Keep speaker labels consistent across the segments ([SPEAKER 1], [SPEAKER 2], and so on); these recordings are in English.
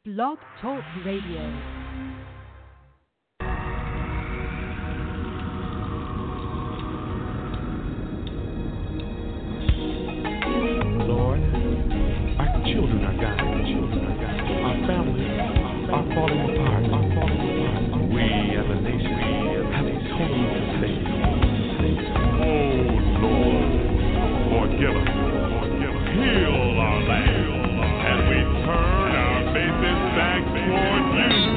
[SPEAKER 1] Blog Talk Radio.
[SPEAKER 2] Lord, our children are dying. Our families are falling apart. We as a nation have totally forsaken. Oh Lord, forgive us. Heal our land as we turn our faces back toward you.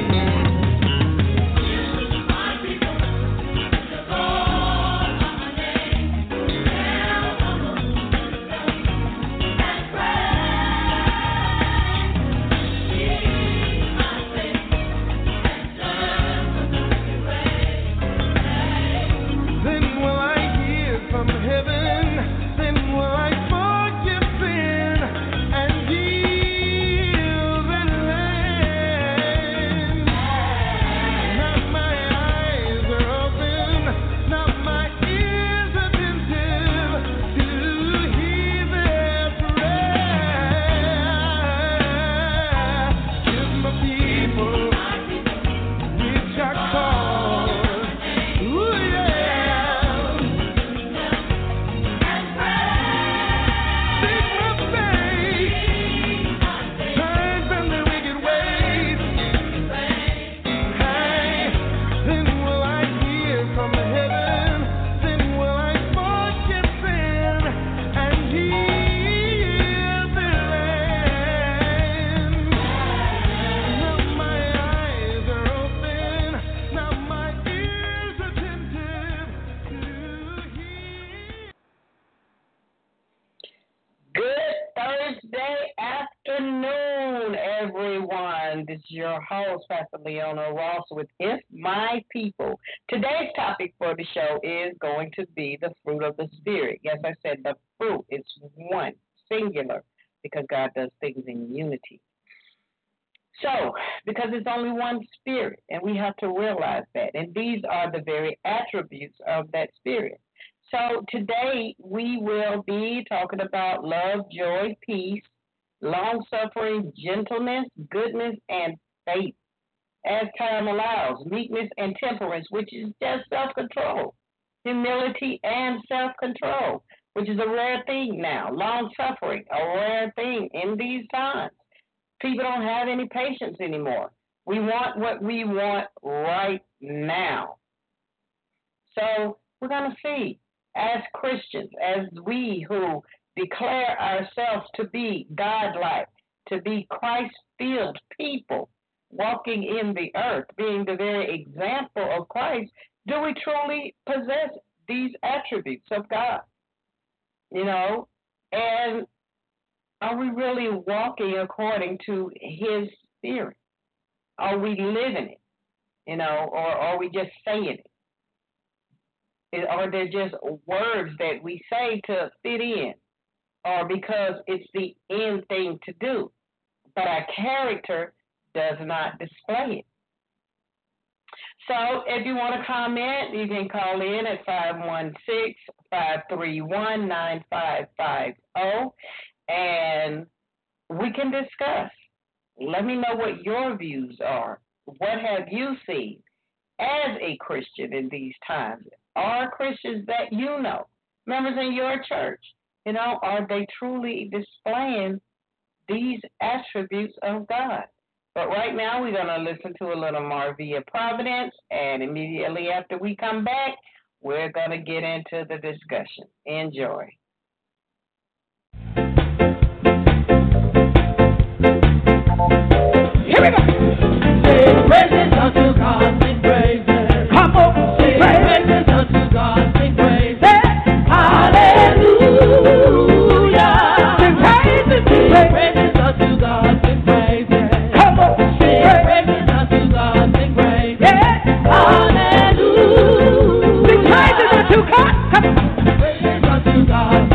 [SPEAKER 3] Your host, Pastor Leona Ross, with If My People. Today's topic for the show is going to be the fruit of the Spirit. Yes, I said the fruit. It's one, singular, because God does things in unity. So, because it's only one Spirit, and we have to realize that. And these are the very attributes of that Spirit. So, today we will be talking about love, joy, peace, long-suffering, gentleness, goodness, and faith, as time allows, meekness and temperance, which is just self-control, humility and self-control, which is a rare thing now, long-suffering, a rare thing in these times. People don't have any patience anymore. We want what we want right now. So we're going to see, as Christians, as we who declare ourselves to be godlike, to be Christ-filled people walking in the earth, being the very example of Christ, do we truly possess these attributes of God? You know, and are we really walking according to His Spirit? Are we living it, you know, or are we just saying it? Are they just words that we say to fit in? Or because it's the end thing to do, but our character does not display it. So if you want to comment, you can call in at 516-531-9550, and we can discuss. Let me know what your views are. What have you seen as a Christian in these times? Are Christians that you know, members in your church, you know, are they truly displaying these attributes of God? But right now, we're going to listen to a little Marvia Providence, and immediately after we come back, we're going to get into the discussion. Enjoy.
[SPEAKER 4] Here we go. Sing praises unto God, sing praises. Come on, sing praises unto God, sing praises. Hallelujah. Sing praises unto God, sing praises. Come on, sing praises unto God, sing praises. Hallelujah. Sing praises unto God. Come on. Praises unto God.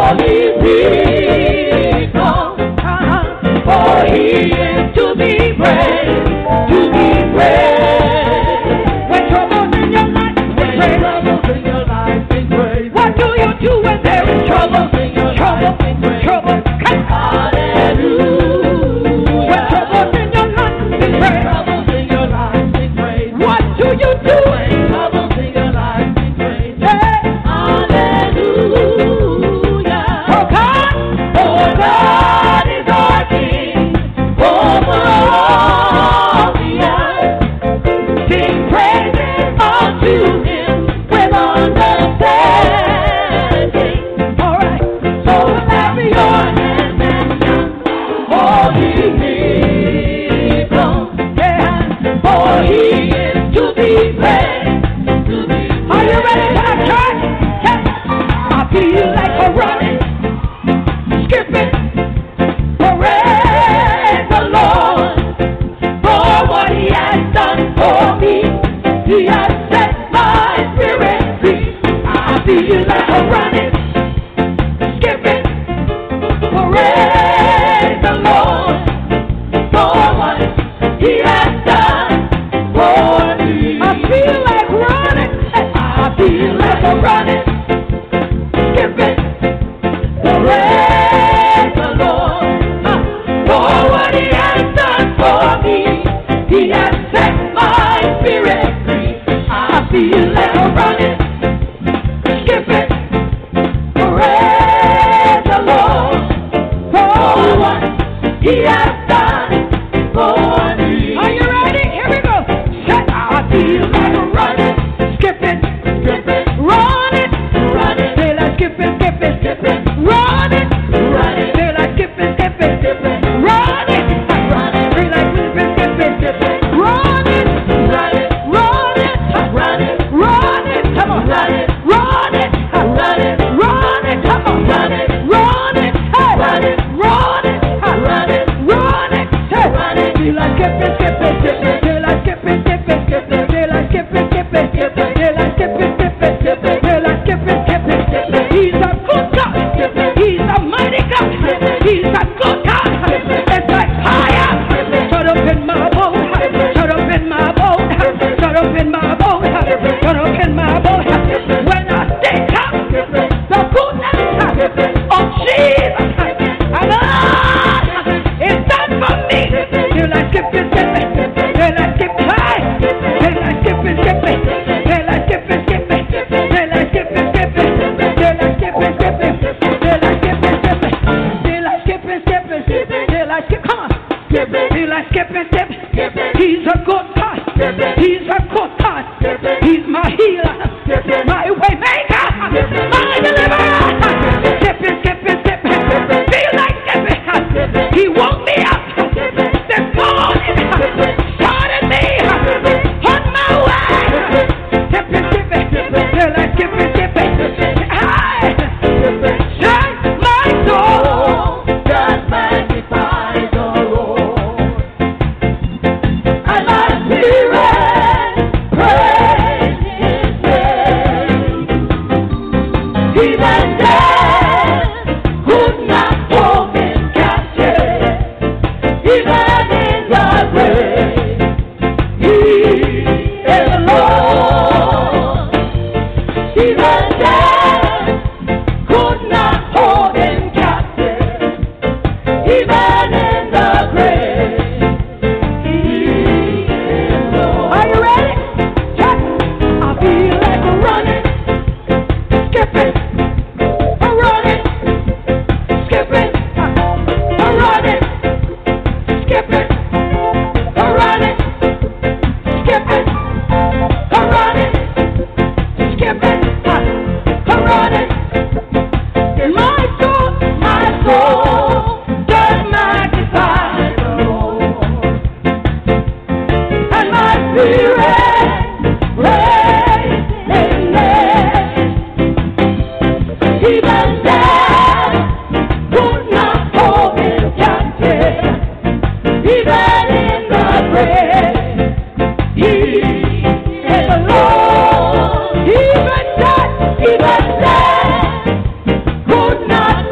[SPEAKER 4] Could not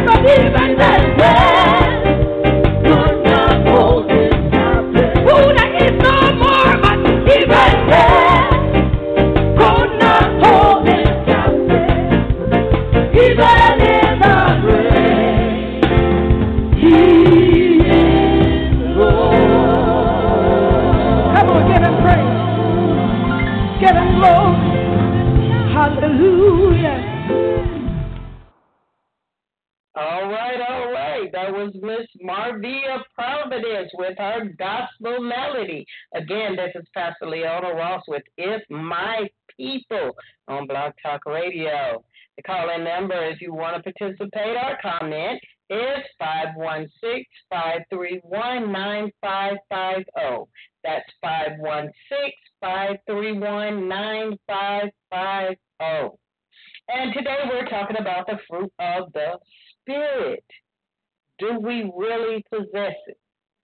[SPEAKER 4] but even that could not hold him captive. Who there is no more, but even that could not hold him captive. Even in the grave, he is Lord. Come on, give him praise. Give him glory. Hallelujah.
[SPEAKER 3] All right. That was Miss Marvia Providence with her gospel melody. Again, this is Pastor Leona Ross with If My People on Blog Talk Radio. The call-in number, if you want to participate or comment, is 516-531-9550. That's 516-531-9550. And today we're talking about the fruit of the Spirit. Do we really possess it?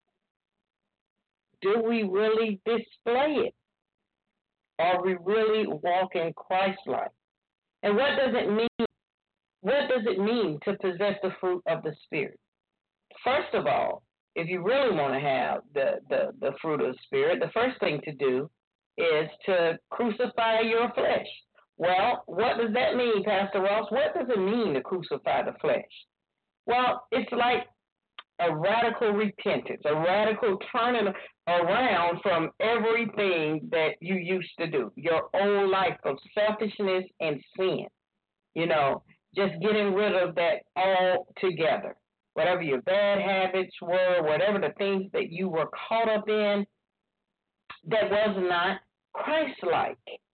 [SPEAKER 3] Do we really display it? Are we really walking Christ-like? And what does it mean? What does it mean to possess the fruit of the Spirit? First of all, if you really want to have the fruit of the Spirit, the first thing to do is to crucify your flesh. Well, what does that mean, Pastor Ross? What does it mean to crucify the flesh? Well, it's like a radical repentance, a radical turning around from everything that you used to do, your old life of selfishness and sin. You know, just getting rid of that altogether. Whatever your bad habits were, whatever the things that you were caught up in that was not Christ-like.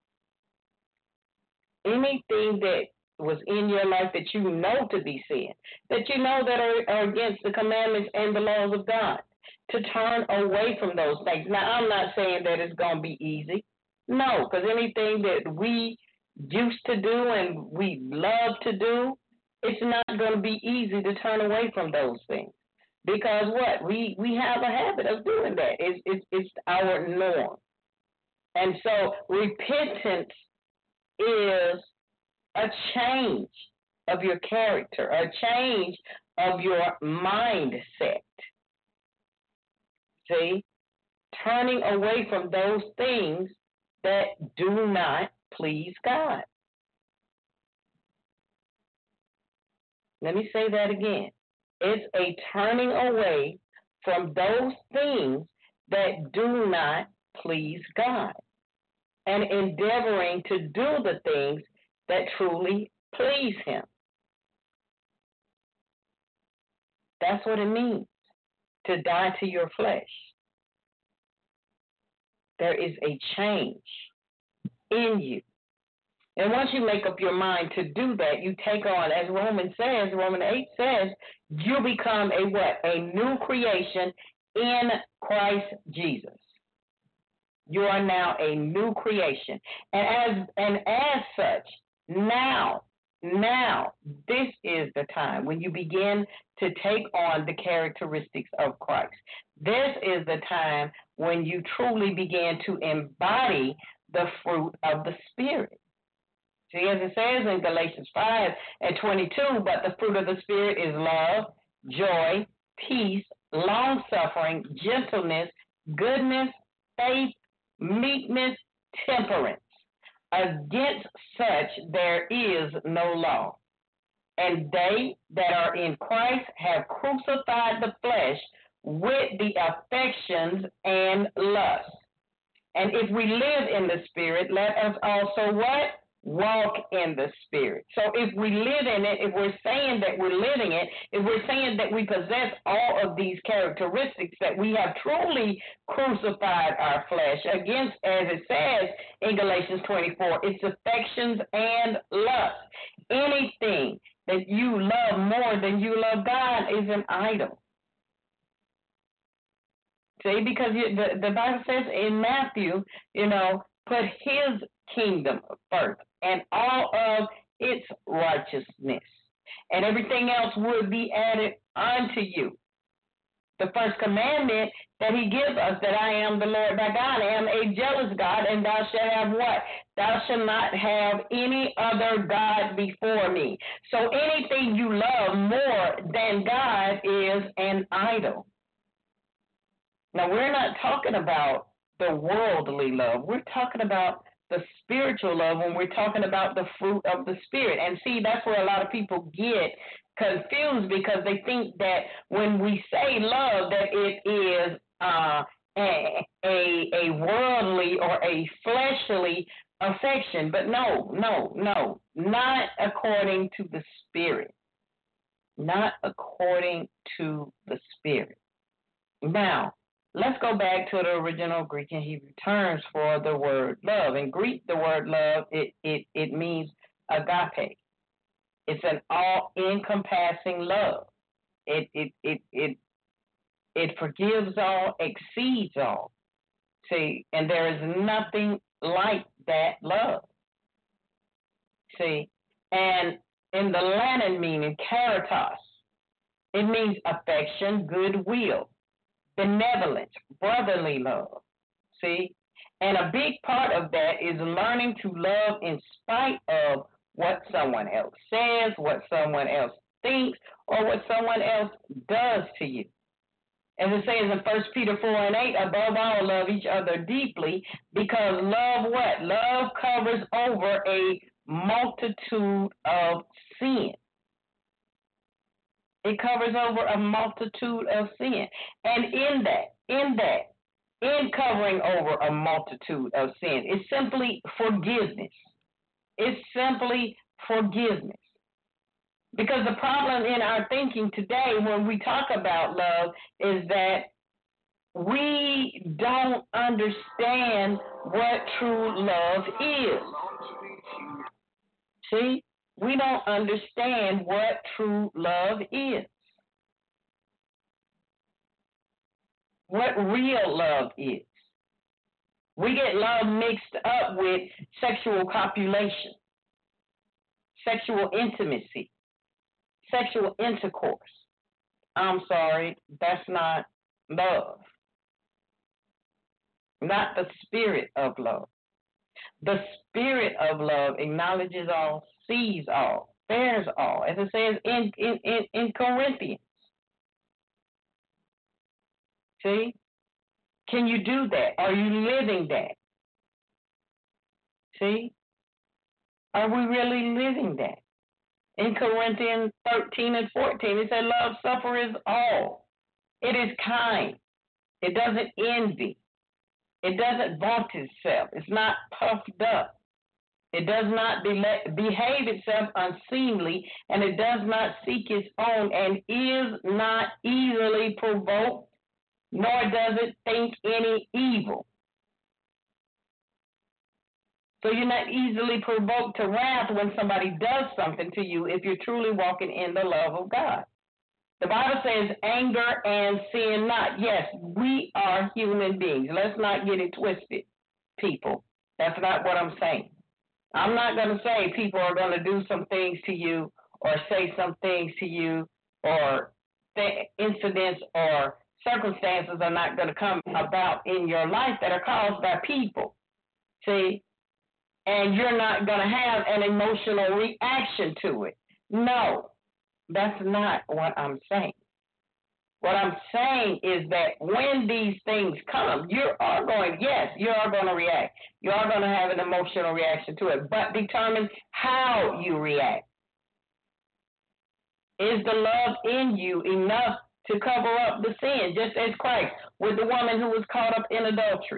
[SPEAKER 3] Anything that was in your life that you know to be sin, that you know that are against the commandments and the laws of God, to turn away from those things. Now, I'm not saying that it's going to be easy. No, because anything that we used to do and we love to do, it's not going to be easy to turn away from those things. Because what? We have a habit of doing that. It's our norm. And so repentance is a change of your character, a change of your mindset. See? Turning away from those things that do not please God. Let me say that again. It's a turning away from those things that do not please God and endeavoring to do the things that truly please Him. That's what it means to die to your flesh. There is a change in you. And once you make up your mind to do that, you take on, as Romans 8 says, you become a what? A new creation in Christ Jesus. You are now a new creation. And as such, now, this is the time when you begin to take on the characteristics of Christ. This is the time when you truly begin to embody the fruit of the Spirit. See, as it says in Galatians 5:22, but the fruit of the Spirit is love, joy, peace, long-suffering, gentleness, goodness, faith, meekness, temperance. Against such there is no law. And they that are in Christ have crucified the flesh with the affections and lusts. And if we live in the Spirit, let us also what? Walk in the Spirit. So if we live in it, if we're saying that we're living it, if we're saying that we possess all of these characteristics, that we have truly crucified our flesh against, as it says in Galatians 24, its affections and lust. Anything that you love more than you love God is an idol. See, because the Bible says in Matthew, put His kingdom first and all of its righteousness, and everything else will be added unto you. The first commandment that he gives us, that I am the Lord thy God, I am a jealous God, and thou shalt have what? Thou shalt not have any other God before me. So anything you love more than God is an idol. Now, we're not talking about the worldly love. We're talking about the spiritual love when we're talking about the fruit of the Spirit. And see, that's where a lot of people get confused, because they think that when we say love, that it is a worldly or a fleshly affection. But no, not according to the Spirit. Not according to the Spirit. Now, let's go back to the original Greek and Hebrew terms for the word love. In Greek, the word love, it means agape. It's an all-encompassing love. It forgives all, exceeds all. See, and there is nothing like that love. See, and in the Latin meaning, caritas, it means affection, goodwill, benevolence, brotherly love. See, and a big part of that is learning to love in spite of what someone else says, what someone else thinks, or what someone else does to you. As it says in 1 Peter 4:8, above all, love each other deeply, because love what? Love covers over a multitude of sin. It covers over a multitude of sin. And in covering over a multitude of sin, it's simply forgiveness. It's simply forgiveness. Because the problem in our thinking today when we talk about love is that we don't understand what true love is. See? We don't understand what true love is. What real love is. We get love mixed up with sexual copulation, sexual intimacy, sexual intercourse. I'm sorry, that's not love. Not the spirit of love. The spirit of love acknowledges all, sees all, bears all, as it says in Corinthians. See? Can you do that? Are you living that? See? Are we really living that? In Corinthians 13 and 14, it said, love suffers all. It is kind. It doesn't envy. It doesn't vaunt itself. It's not puffed up. It does not behave itself unseemly, and it does not seek its own, and is not easily provoked, nor does it think any evil. So you're not easily provoked to wrath when somebody does something to you if you're truly walking in the love of God. The Bible says anger and sin not. Yes, we are human beings. Let's not get it twisted, people. That's not what I'm saying. I'm not going to say people are going to do some things to you or say some things to you, or incidents or circumstances are not going to come about in your life that are caused by people. See? And you're not going to have an emotional reaction to it. No, that's not what I'm saying. What I'm saying is that when these things come, you are going to react. You are going to have an emotional reaction to it, but determine how you react. Is the love in you enough to cover up the sin, just as Christ with the woman who was caught up in adultery?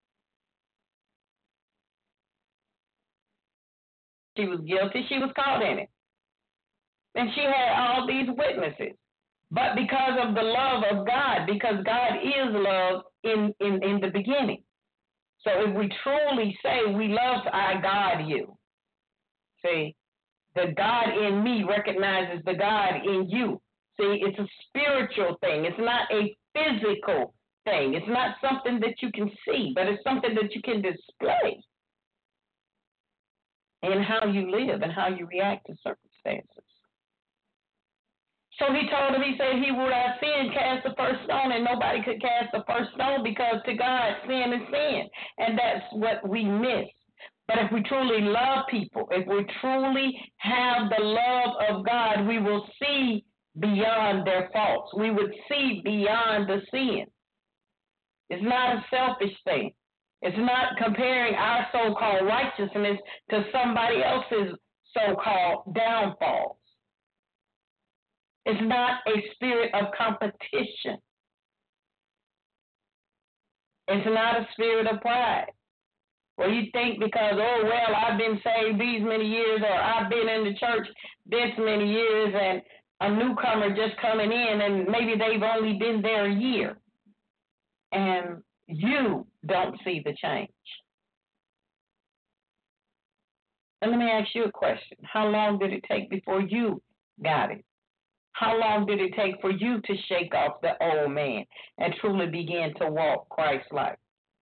[SPEAKER 3] She was guilty. She was caught in it. And she had all these witnesses. But because of the love of God, because God is love in the beginning. So if we truly say we love, I God you. See, the God in me recognizes the God in you. See, it's a spiritual thing. It's not a physical thing. It's not something that you can see, but it's something that you can display in how you live and how you react to circumstances. So he told him, he said, he would have sin, cast the first stone, and nobody could cast the first stone because to God, sin is sin. And that's what we miss. But if we truly love people, if we truly have the love of God, we will see beyond their faults. We would see beyond the sin. It's not a selfish thing. It's not comparing our so-called righteousness to somebody else's so-called downfalls. It's not a spirit of competition. It's not a spirit of pride. Well, you think because, oh, well, I've been saved these many years, or I've been in the church this many years, and a newcomer just coming in, and maybe they've only been there a year, and you don't see the change. And let me ask you a question. How long did it take before you got it? How long did it take for you to shake off the old man and truly begin to walk Christ-like?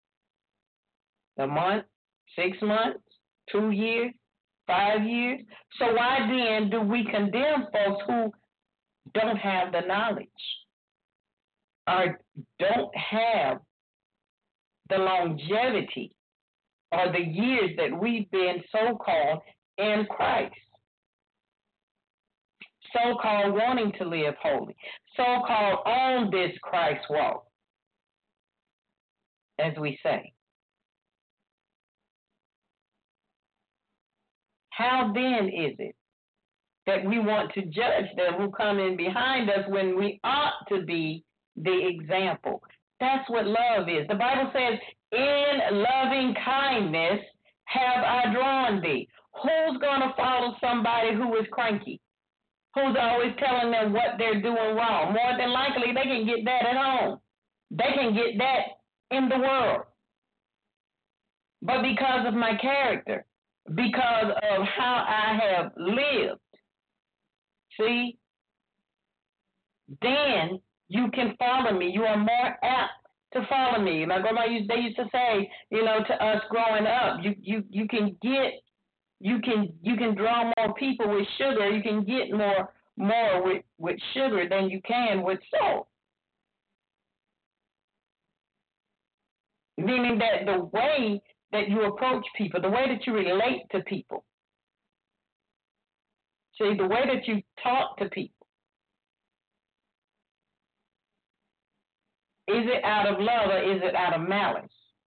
[SPEAKER 3] A month, 6 months, 2 years, 5 years? So why then do we condemn folks who don't have the knowledge or don't have the longevity or the years that we've been so-called in Christ? So-called wanting to live holy, so-called on this Christ walk, as we say. How then is it that we want to judge them who come in behind us when we ought to be the example? That's what love is. The Bible says, in loving kindness have I drawn thee. Who's going to follow somebody who is cranky? Who's always telling them what they're doing wrong? More than likely, they can get that at home. They can get that in the world. But because of my character, because of how I have lived, see, then you can follow me. You are more apt to follow me. My grandma they used to say, to us growing up, you can get. You can draw more people with sugar. You can get more with sugar than you can with salt. Meaning that the way that you approach people, the way that you relate to people, see, the way that you talk to people, is it out of love or is it out of malice?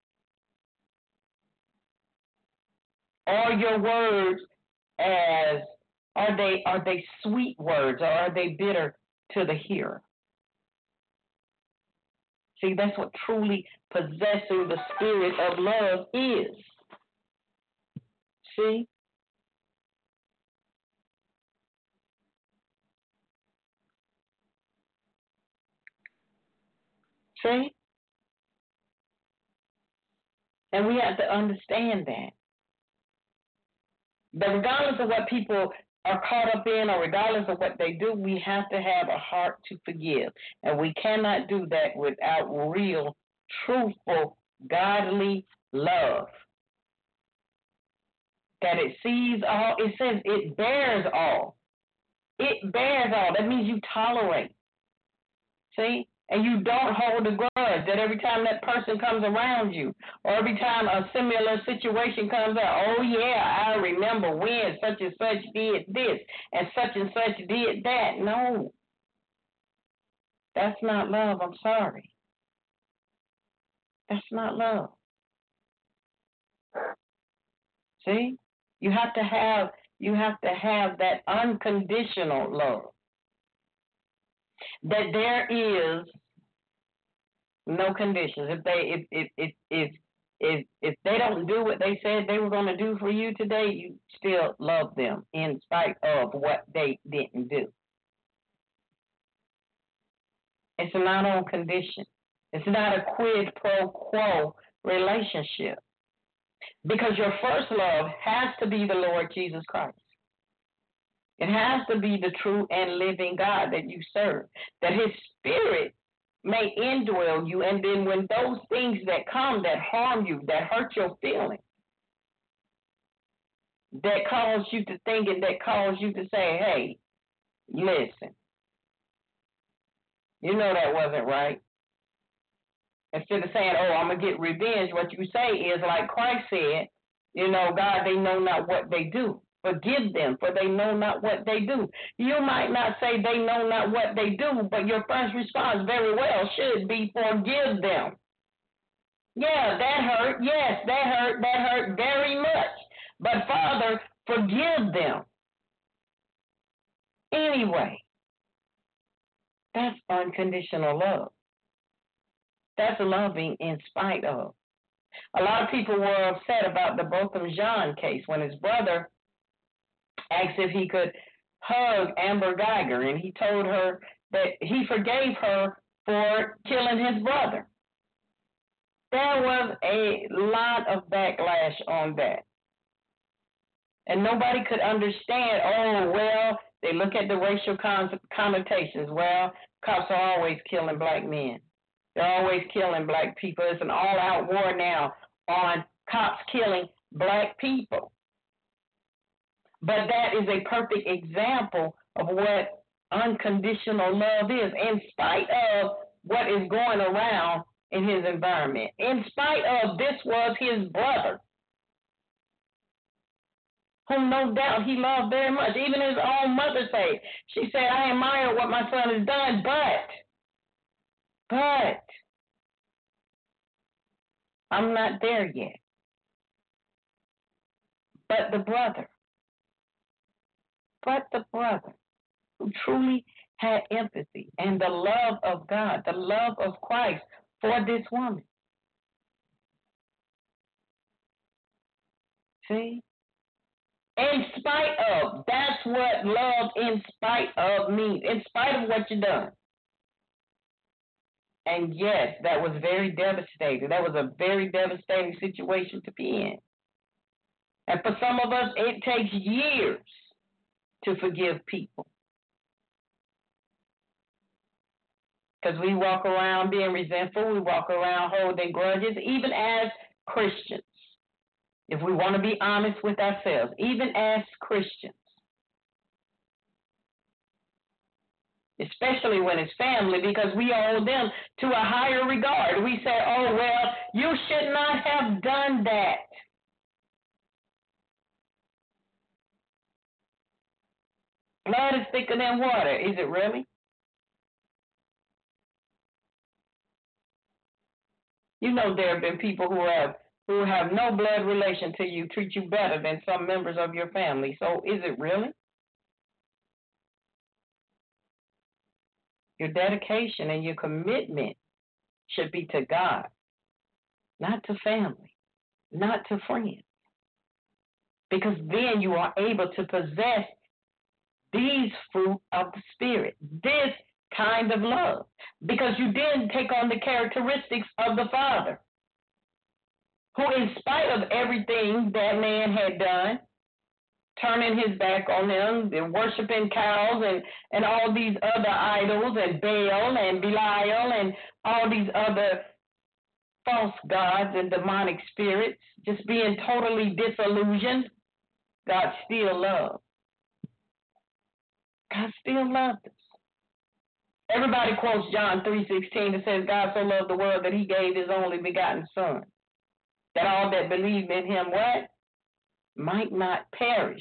[SPEAKER 3] Are your words are they sweet words, or are they bitter to the hearer? See, that's what truly possessing the spirit of love is. See? See? And we have to understand that. But regardless of what people are caught up in or regardless of what they do, we have to have a heart to forgive. And we cannot do that without real, truthful, godly love. That it sees all. It says it bears all. It bears all. That means you tolerate. See? And you don't hold a grudge that every time that person comes around you or every time a similar situation comes up, oh, yeah, I remember when such and such did this and such did that. No. That's not love. I'm sorry. That's not love. See? You have to have that unconditional love. That there is no conditions. If they don't do what they said they were going to do for you today, you still love them in spite of what they didn't do. It's not on condition. It's not a quid pro quo relationship. Because your first love has to be the Lord Jesus Christ. It has to be the true and living God that you serve, that his spirit may indwell you. And then when those things that come that harm you, that hurt your feelings, that cause you to think and that cause you to say, hey, listen, You know that wasn't right. Instead of saying, oh, I'm going to get revenge, what you say is, like Christ said, God, they know not what they do. Forgive them, for they know not what they do. You might not say they know not what they do, but your first response very well should be forgive them. Yeah, that hurt. Yes, that hurt very much. But Father, forgive them. Anyway, that's unconditional love. That's loving in spite of. A lot of people were upset about the Botham Jean case when his brother asked if he could hug Amber Geiger, and he told her that he forgave her for killing his brother. There was a lot of backlash on that. And nobody could understand, oh, well, they look at the racial connotations. Well, cops are always killing black men. They're always killing black people. It's an all-out war now on cops killing black people. But that is a perfect example of what unconditional love is, in spite of what is going around in his environment. In spite of this was his brother, whom no doubt he loved very much. Even his own mother said, she said, I admire what my son has done, but I'm not there yet. But the brother who truly had empathy and the love of God, the love of Christ for this woman. See? In spite of, that's what love in spite of means, in spite of what you've done. And yes, that was very devastating. That was a very devastating situation to be in. And for some of us, it takes years to forgive people. Because we walk around being resentful, we walk around holding grudges, even as Christians. If we want to be honest with ourselves, even as Christians. Especially when it's family, because we hold them to a higher regard. We say, oh, well, you should not have done that. Blood is thicker than water. Is it really? You know there have been people who have no blood relation to you treat you better than some members of your family. So is it really? Your dedication and your commitment should be to God, not to family, not to friends. Because then you are able to possess these fruit of the Spirit, this kind of love, because you then take on the characteristics of the Father, who in spite of everything that man had done, turning his back on him, and worshiping cows and all these other idols, and Baal and Belial and all these other false gods and demonic spirits, just being totally disillusioned, God still loved. God still loved us. Everybody quotes John 3:16 that says, God so loved the world that he gave his only begotten Son, that all that believe in him, what? Might not perish,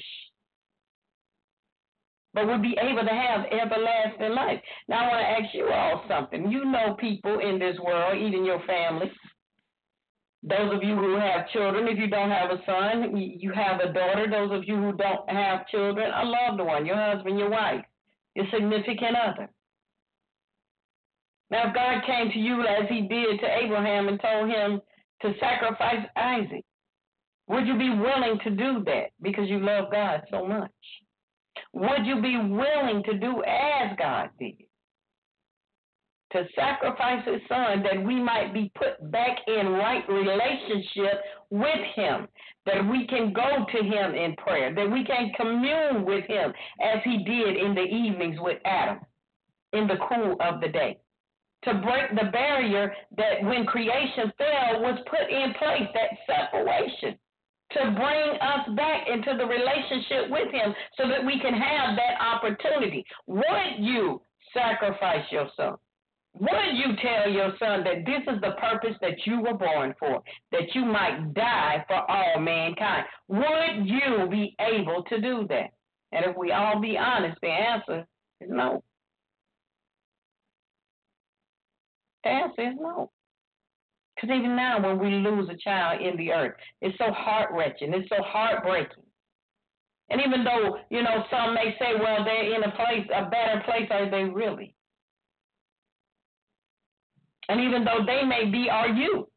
[SPEAKER 3] but would be able to have everlasting life. Now, I want to ask you all something. You know people in this world, even your family. Those of you who have children, if you don't have a son, you have a daughter. Those of you who don't have children, a loved one, your husband, your wife, your significant other. Now, if God came to you as he did to Abraham and told him to sacrifice Isaac, would you be willing to do that because you love God so much? Would you be willing to do as God did? To sacrifice his son that we might be put back in right relationship with him, that we can go to him in prayer, that we can commune with him as he did in the evenings with Adam in the cool of the day. To break the barrier that when creation fell was put in place, that separation, to bring us back into the relationship with him so that we can have that opportunity. Would you sacrifice your son? Would you tell your son that this is the purpose that you were born for, that you might die for all mankind? Would you be able to do that? And if we all be honest, the answer is no. The answer is no. Because even now, when we lose a child in the earth, it's so heart-wrenching. It's so heartbreaking. And even though, some may say, well, they're in a better place, are they really? And even though they may be, are you?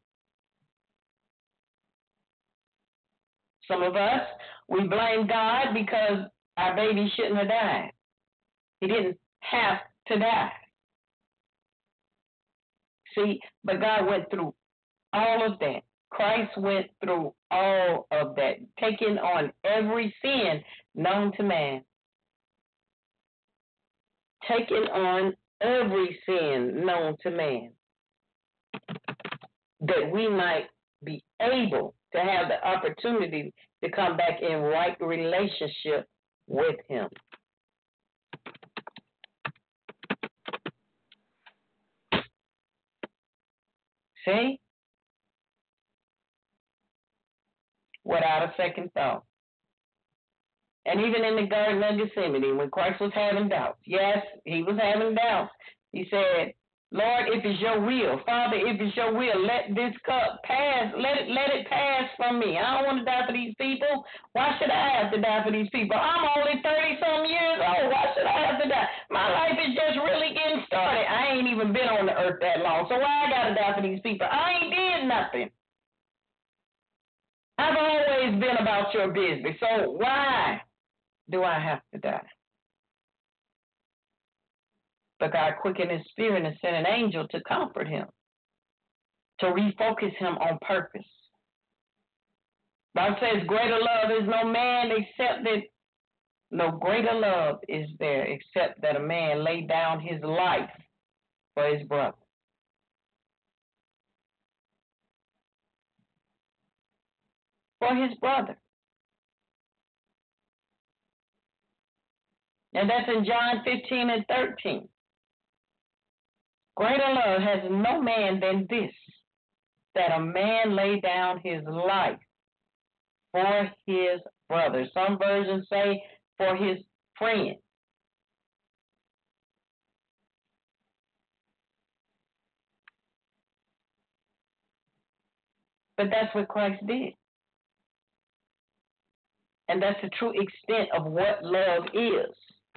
[SPEAKER 3] Some of us, we blame God because our baby shouldn't have died. He didn't have to die. See, but God went through all of that. Christ went through all of that, taking on every sin known to man. Taking on every sin known to man. That we might be able to have the opportunity to come back in right relationship with him. See? Without a second thought. And even in the Garden of Gethsemane, when Christ was having doubts, yes, he was having doubts. He said, Lord, if it's your will, Father, if it's your will, let this cup pass, let it pass from me. I don't want to die for these people. Why should I have to die for these people? I'm only 30-some years old. Why should I have to die? My life is just really getting started. I ain't even been on the earth that long, so why I got to die for these people? I ain't did nothing. I've always been about your business, so why do I have to die? But God quickened his spirit and sent an angel to comfort him, to refocus him on purpose. God says, greater love is no man except that, no greater love is there except that a man lay down his life for his brother. For his brother. And that's in John 15 and 13. Greater love has no man than this, that a man lay down his life for his brother. Some versions say for his friend. But that's what Christ did. And that's the true extent of what love is.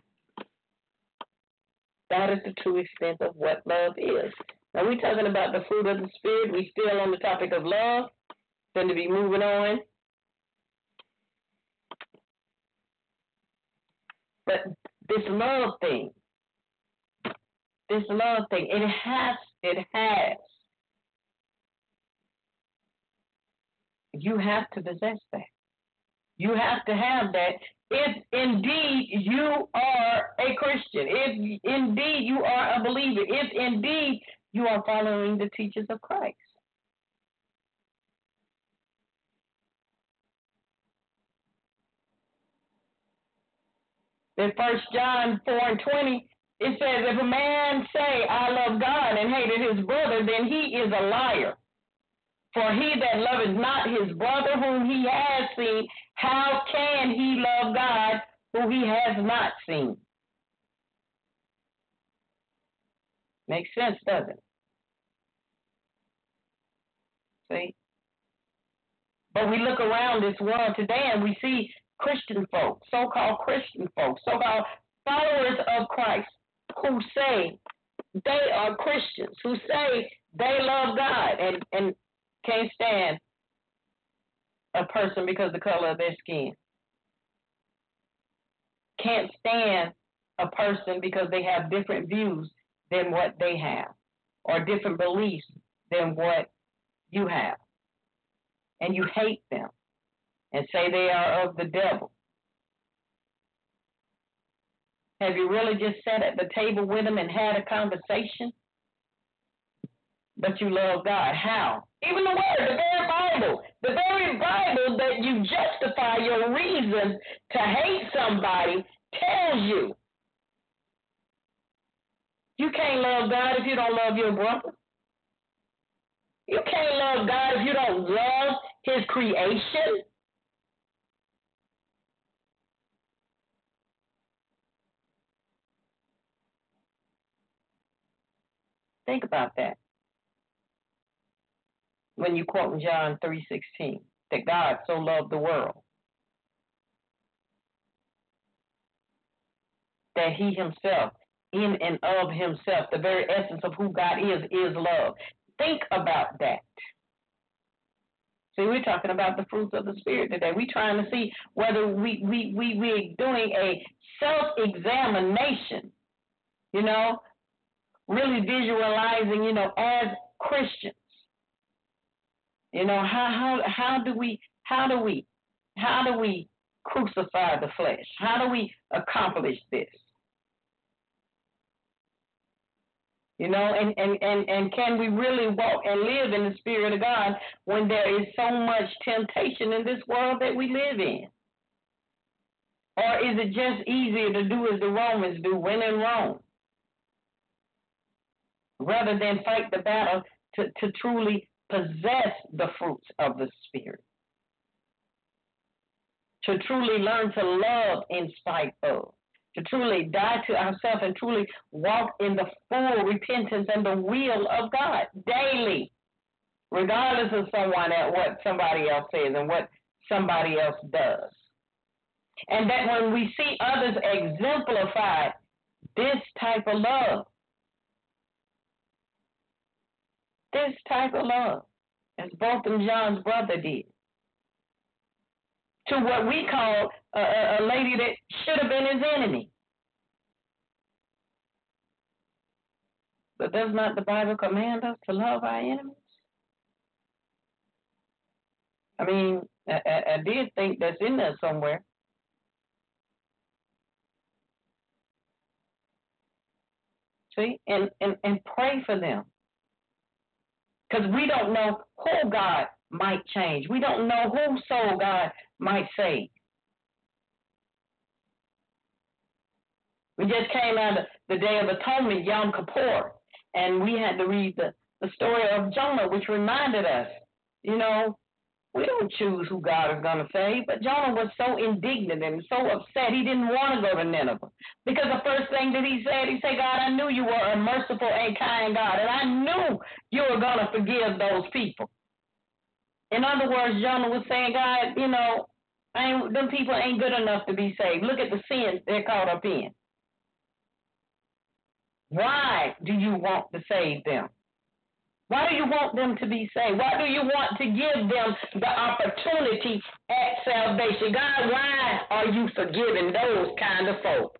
[SPEAKER 3] That is the true extent of what love is. Now, we're talking about the fruit of the Spirit. We're still on the topic of love. Going to be moving on. But this love thing, it has. You have to possess that. You have to have that if indeed you are a Christian, if indeed you are a believer, if indeed you are following the teachings of Christ. In 1 John 4 and 20, it says, if a man say, I love God and hated his brother, then he is a liar. For he that loveth not his brother whom he has seen, how can he love God who he has not seen? Makes sense, doesn't it? See? But we look around this world today and we see Christian folk, so-called Christian folk, so-called followers of Christ who say they are Christians, who say they love God and can't stand a person because of the color of their skin. Can't stand a person because they have different views than what they have, or different beliefs than what you have. And you hate them and say they are of the devil. Have you really just sat at the table with them and had a conversation? But you love God. How? Even the Word, the very Bible that you justify your reasons to hate somebody tells you You can't love God if you don't love your brother. You can't love God if you don't love his creation. Think about that. When you quote John 3:16, that God so loved the world that he himself, in and of himself, the very essence of who God is love. Think about that. See, we're talking about the fruits of the Spirit today. We're trying to see whether we're doing a self-examination, really visualizing, as Christians. How do we crucify the flesh? How do we accomplish this? And can we really walk and live in the Spirit of God when there is so much temptation in this world that we live in? Or is it just easier to do as the Romans do, when in Rome, rather than fight the battle to truly possess the fruits of the Spirit, to truly learn to love in spite of, to truly die to ourselves and truly walk in the full repentance and the will of God daily, regardless of what somebody else says and what somebody else does. And that when we see others exemplify this type of love, as Botham John's brother did, to what we call a lady that should have been his enemy. But does not the Bible command us to love our enemies? I mean, I did think that's in there somewhere. See, and pray for them. Because we don't know who God might change. We don't know whose soul God might save. We just came out of the Day of Atonement, Yom Kippur, and we had to read the story of Jonah, which reminded us, we don't choose who God is going to save, but Jonah was so indignant and so upset he didn't want to go to Nineveh. Because the first thing that he said, God, I knew you were a merciful and kind God, and I knew you were going to forgive those people. In other words, Jonah was saying, God, them people ain't good enough to be saved. Look at the sins they're caught up in. Why do you want to save them? Why do you want them to be saved? Why do you want to give them the opportunity at salvation? God, why are you forgiving those kind of folks?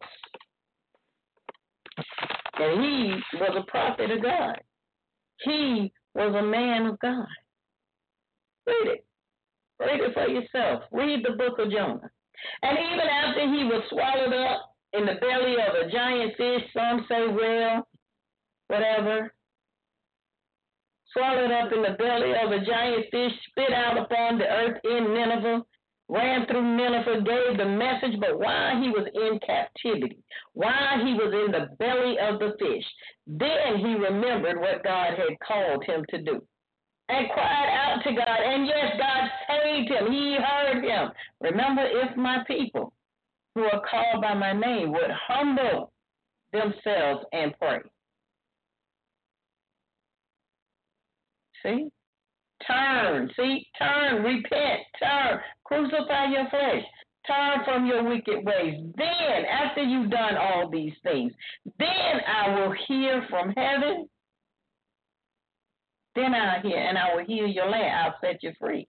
[SPEAKER 3] And he was a prophet of God. He was a man of God. Read it. Read it for yourself. Read the book of Jonah. And even after he was swallowed up in the belly of a giant fish, some say whale, whatever, swallowed up in the belly of a giant fish, spit out upon the earth in Nineveh, ran through Nineveh, gave the message, but while he was in captivity, while he was in the belly of the fish, then he remembered what God had called him to do and cried out to God. And yes, God saved him. He heard him. Remember, if my people who are called by my name would humble themselves and pray. See? Turn, repent, turn, crucify your flesh, turn from your wicked ways. Then, after you've done all these things, then I will hear from heaven. Then I'll hear, and I will heal your land. I'll set you free.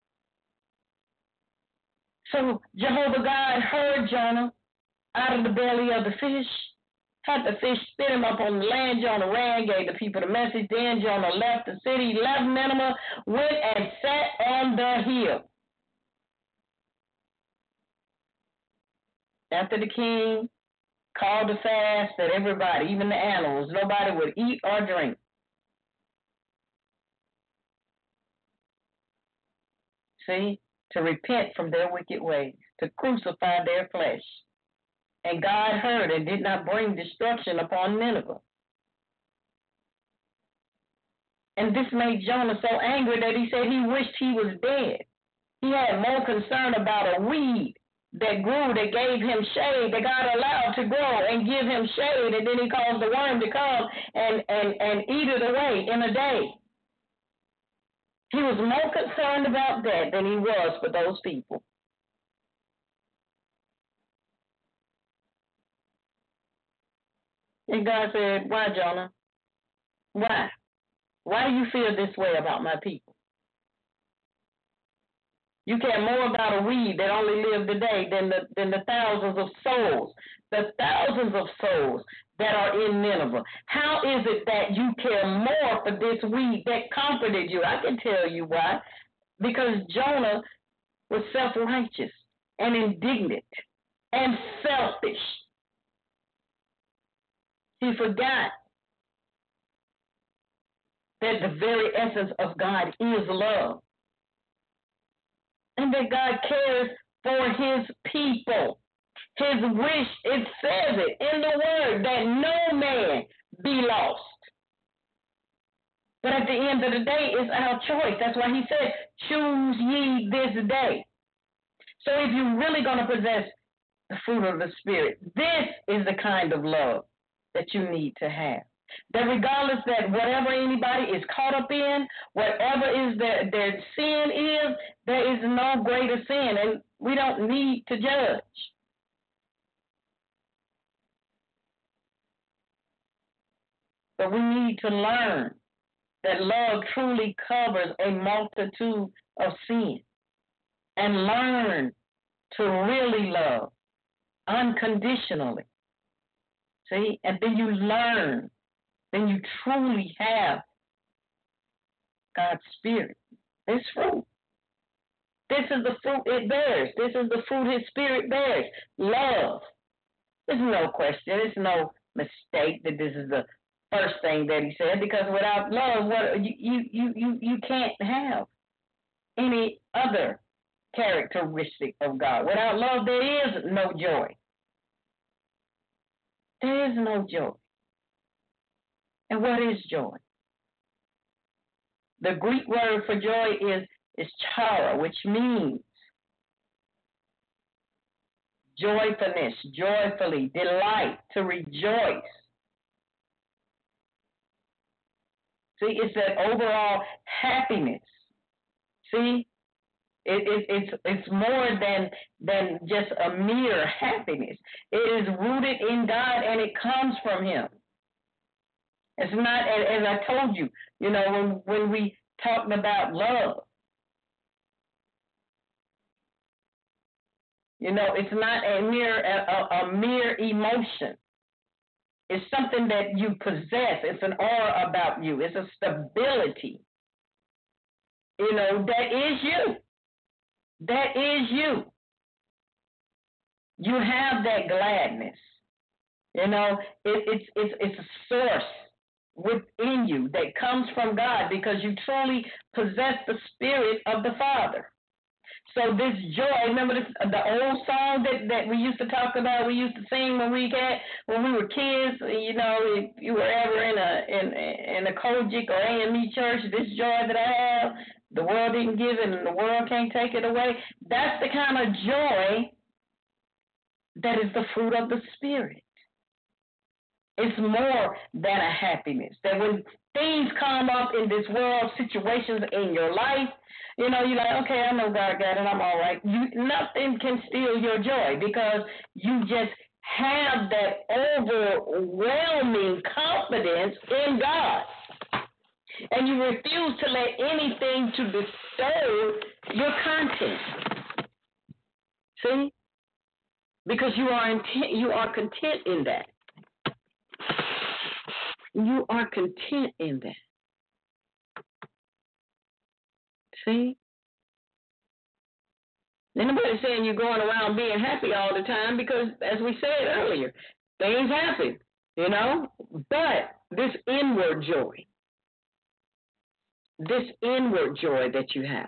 [SPEAKER 3] So Jehovah God heard Jonah out of the belly of the fish. Had the fish spit him up on the land. Jonah ran, gave the people the message. Then Jonah left the city, left Nineveh, went and sat on the hill. After the king called a fast that everybody, even the animals, nobody would eat or drink. See? To repent from their wicked ways, to crucify their flesh. And God heard and did not bring destruction upon Nineveh. And this made Jonah so angry that he said he wished he was dead. He had more concern about a weed that grew, that gave him shade, that God allowed to grow and give him shade, and then he caused the worm to come and eat it away in a day. He was more concerned about that than he was for those people. And God said, why, Jonah? Why? Why do you feel this way about my people? You care more about a weed that only lived today than the thousands of souls, that are in Nineveh. How is it that you care more for this weed that comforted you? I can tell you why. Because Jonah was self-righteous and indignant and selfish. He forgot that the very essence of God is love. And that God cares for his people. His wish, it says it in the word, that no man be lost. But at the end of the day, it's our choice. That's why he said, choose ye this day. So if you're really going to possess the fruit of the Spirit, this is the kind of love that you need to have. That regardless that whatever anybody is caught up in, whatever is their sin is, there is no greater sin, and we don't need to judge. But we need to learn that love truly covers a multitude of sin, and learn to really love unconditionally. See, and then you learn. Then you truly have God's Spirit. This fruit. This is the fruit it bears. This is the fruit his Spirit bears. Love. There's no question. There's no mistake that this is the first thing that he said, because without love, you can't have any other characteristic of God. Without love, there is no joy. There is no joy. And what is joy? The Greek word for joy is chara, which means joyfulness, joyfully, delight, to rejoice. See, it's that overall happiness. See, it's more than just a mere happiness. It is rooted in God, and it comes from him. It's not, as I told you, when we talked about love, it's not a mere emotion. It's something that you possess. It's an aura about you. It's a stability. That is you. That is you. You have that gladness. It's a source within you that comes from God, because you truly possess the Spirit of the Father. So this joy, remember the old song that we used to talk about, we used to sing when we were kids, if you were ever in a Kojic or AME church, this joy that I have, the world didn't give it and the world can't take it away. That's the kind of joy that is the fruit of the Spirit. It's more than a happiness. That when things come up in this world, situations in your life, you're like, okay, I know God got it, I'm all right. Nothing can steal your joy, because you just have that overwhelming confidence in God. And you refuse to let anything to disturb your content. See? Because you are content in that. You are content in that. See? Nobody's saying you're going around being happy all the time, because, as we said earlier, things happen, But this inward joy that you have,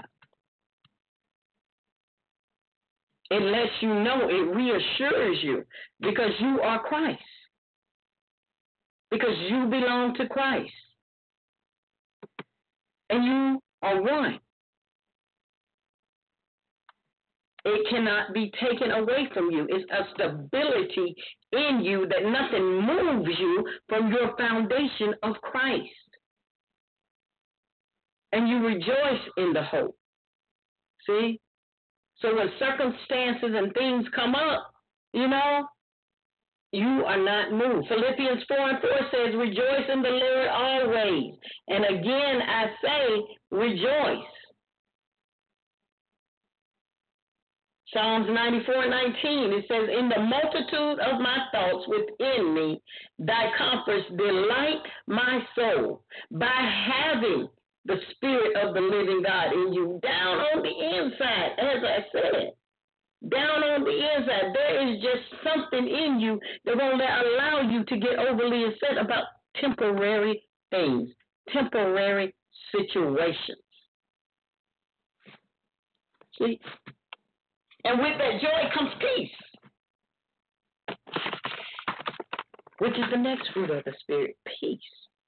[SPEAKER 3] it lets you know, it reassures you, because you are Christ. Because you belong to Christ. and you are one. It cannot be taken away from you. It's a stability in you that nothing moves you from your foundation of Christ. And you rejoice in the hope. See? So when circumstances and things come up, you are not moved. Philippians 4:4 says, rejoice in the Lord always. And again, I say, rejoice. Psalms 94:19, it says, in the multitude of my thoughts within me, thy comforts delight my soul by having the Spirit of the living God in you. Down on the inside, as I said, down on the inside, there is just something in you that won't allow you to get overly upset about temporary things, temporary situations. See? And with that joy comes peace, which is the next fruit of the Spirit, peace.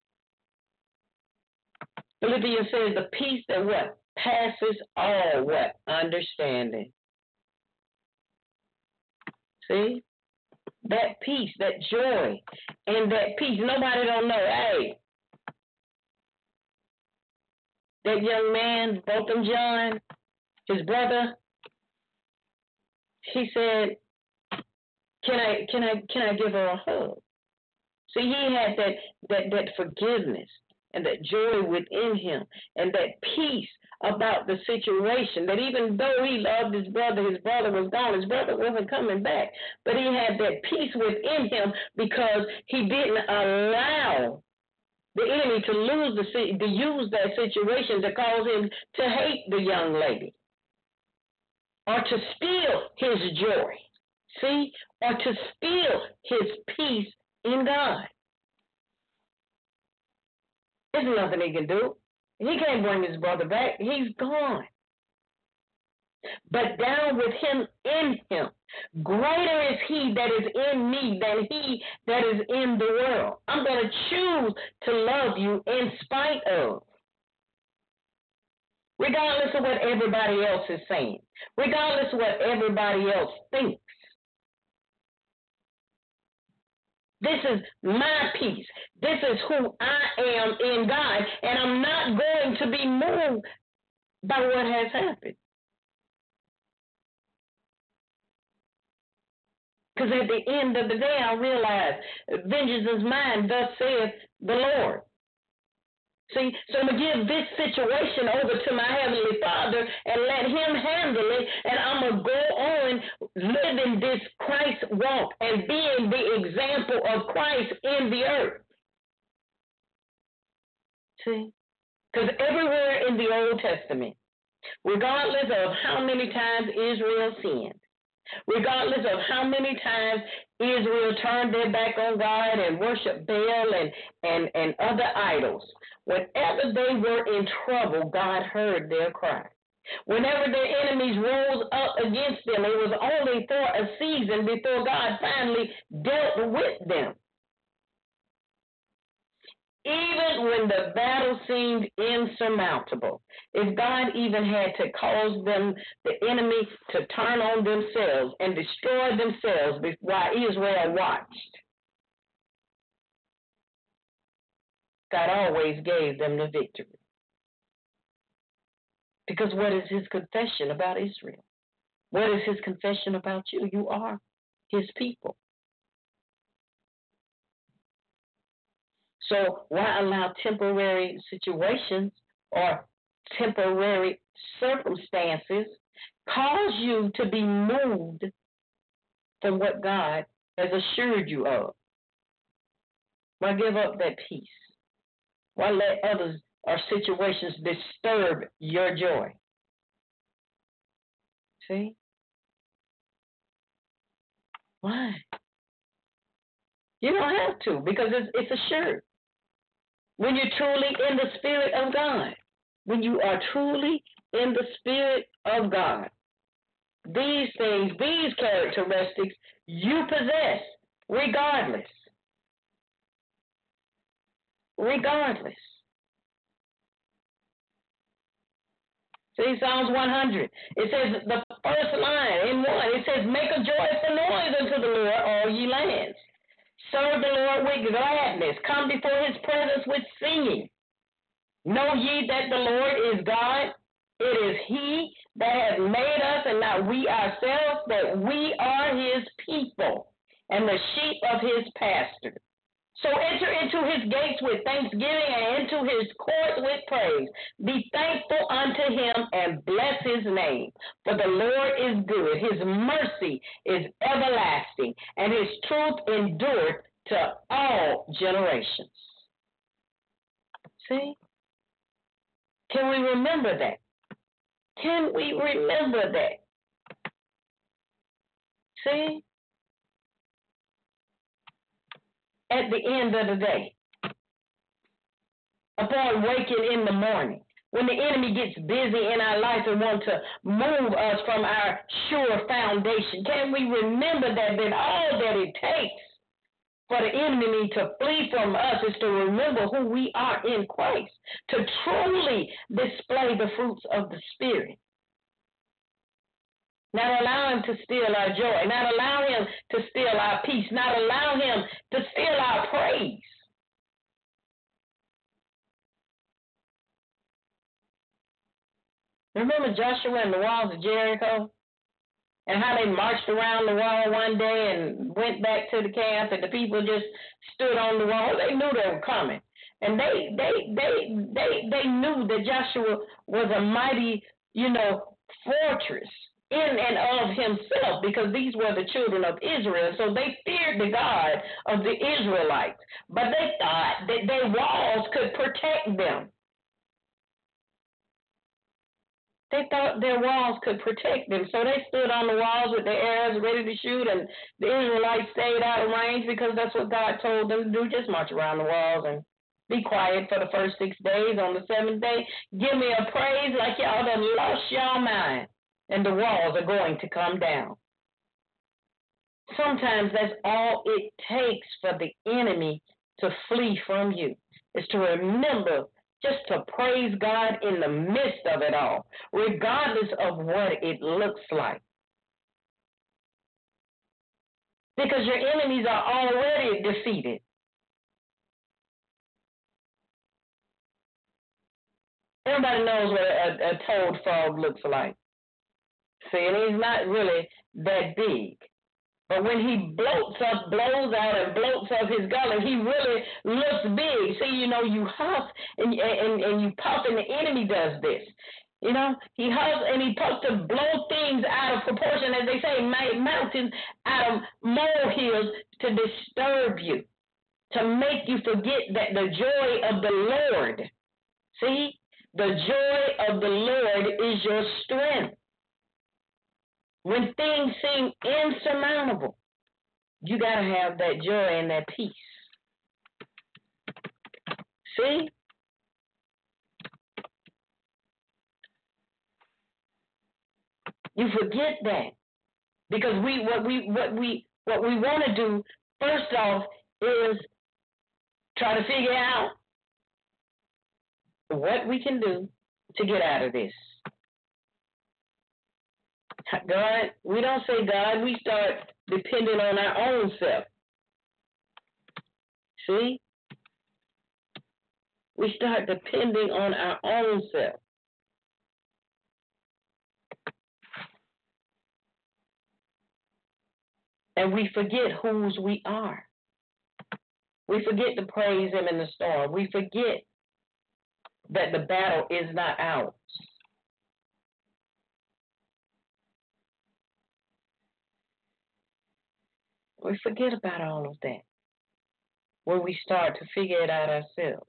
[SPEAKER 3] Philippians says the peace that what? Passes all what? Understanding. See? That peace, that joy, and that peace. Nobody don't know. Hey, that young man, Botham John, his brother, he said, can I give her a hug? See, he had that forgiveness and that joy within him and that peace about the situation, that even though he loved his brother was gone, his brother wasn't coming back, but he had that peace within him because he didn't allow the enemy to use that situation to cause him to hate the young lady or to steal his joy, see, or to steal his peace in God. There's nothing he can do. He can't bring his brother back. He's gone. But down with him in him, greater is he that is in me than he that is in the world. I'm going to choose to love you in spite of, regardless of what everybody else is saying, regardless of what everybody else thinks. This is my peace. This is who I am in God, and I'm not going to be moved by what has happened. Because at the end of the day, I realize vengeance is mine, thus saith the Lord. See, so I'm going to give this situation over to my Heavenly Father and let him handle it, and I'm going to go on living this Christ walk and being the example of Christ in the earth. See? Because everywhere in the Old Testament, regardless of how many times Israel sinned, regardless of how many times Israel turned their back on God and worshiped Baal and other idols, whenever they were in trouble, God heard their cry. Whenever their enemies rose up against them, it was only for a season before God finally dealt with them. Even when the battle seemed insurmountable, if God even had to cause them, the enemy, to turn on themselves and destroy themselves while Israel watched, God always gave them the victory. Because what is his confession about Israel? What is his confession about you? You are his people. So why allow temporary situations or temporary circumstances cause you to be moved from what God has assured you of? Why give up that peace? Why let others or situations disturb your joy? See? Why? You don't have to, because it's assured. When you're truly in the Spirit of God, when you are truly in the Spirit of God, these things, these characteristics you possess regardless. Regardless. See, Psalms 100. It says, the first line in 1, it says, make a joyful noise unto the Lord, all ye lands. Serve the Lord with gladness. Come before his presence with singing. Know ye that the Lord is God. It is he that has made us, and not we ourselves, that we are his people and the sheep of his pasture. So enter into his gates with thanksgiving and into his courts with praise. Be thankful unto him and bless his name. For the Lord is good. His mercy is everlasting, and his truth endureth to all generations. See? Can we remember that? Can we remember that? See? At the end of the day, upon waking in the morning, when the enemy gets busy in our life and wants to move us from our sure foundation, can we remember that all that it takes for the enemy to flee from us is to remember who we are in Christ, to truly display the fruits of the Spirit. Not allow him to steal our joy. Not allow him to steal our peace. Not allow him to steal our praise. Remember Joshua and the walls of Jericho? And how they marched around the wall one day and went back to the camp, and the people just stood on the wall. They knew they were coming. And they knew that Joshua was a mighty, fortress in and of himself, because these were the children of Israel. So they feared the God of the Israelites. But they thought that their walls could protect them. They thought their walls could protect them. So they stood on the walls with their arrows ready to shoot, and the Israelites stayed out of range because that's what God told them to do. Just march around the walls and be quiet for the first 6 days. On the 7th day, give me a praise like y'all done lost y'all mind, and the walls are going to come down. Sometimes that's all it takes for the enemy to flee from you, is to remember just to praise God in the midst of it all, regardless of what it looks like. Because your enemies are already defeated. Everybody knows what a toad frog looks like. See, and he's not really that big. But when he blows out and bloats up his gullet, he really looks big. See, you huff and you puff, and the enemy does this. He huffs and he puffs to blow things out of proportion, as they say, mountains out of molehills, to disturb you, to make you forget that the joy of the Lord, see, the joy of the Lord is your strength. When things seem insurmountable, you got to have that joy and that peace. See? You forget that. Because what we want to do, first off, is try to figure out what we can do to get out of this. God, we don't say God, we start depending on our own self. See? We start depending on our own self. And we forget whose we are. We forget to praise him in the storm. We forget that the battle is not ours. We forget about all of that when we start to figure it out ourselves.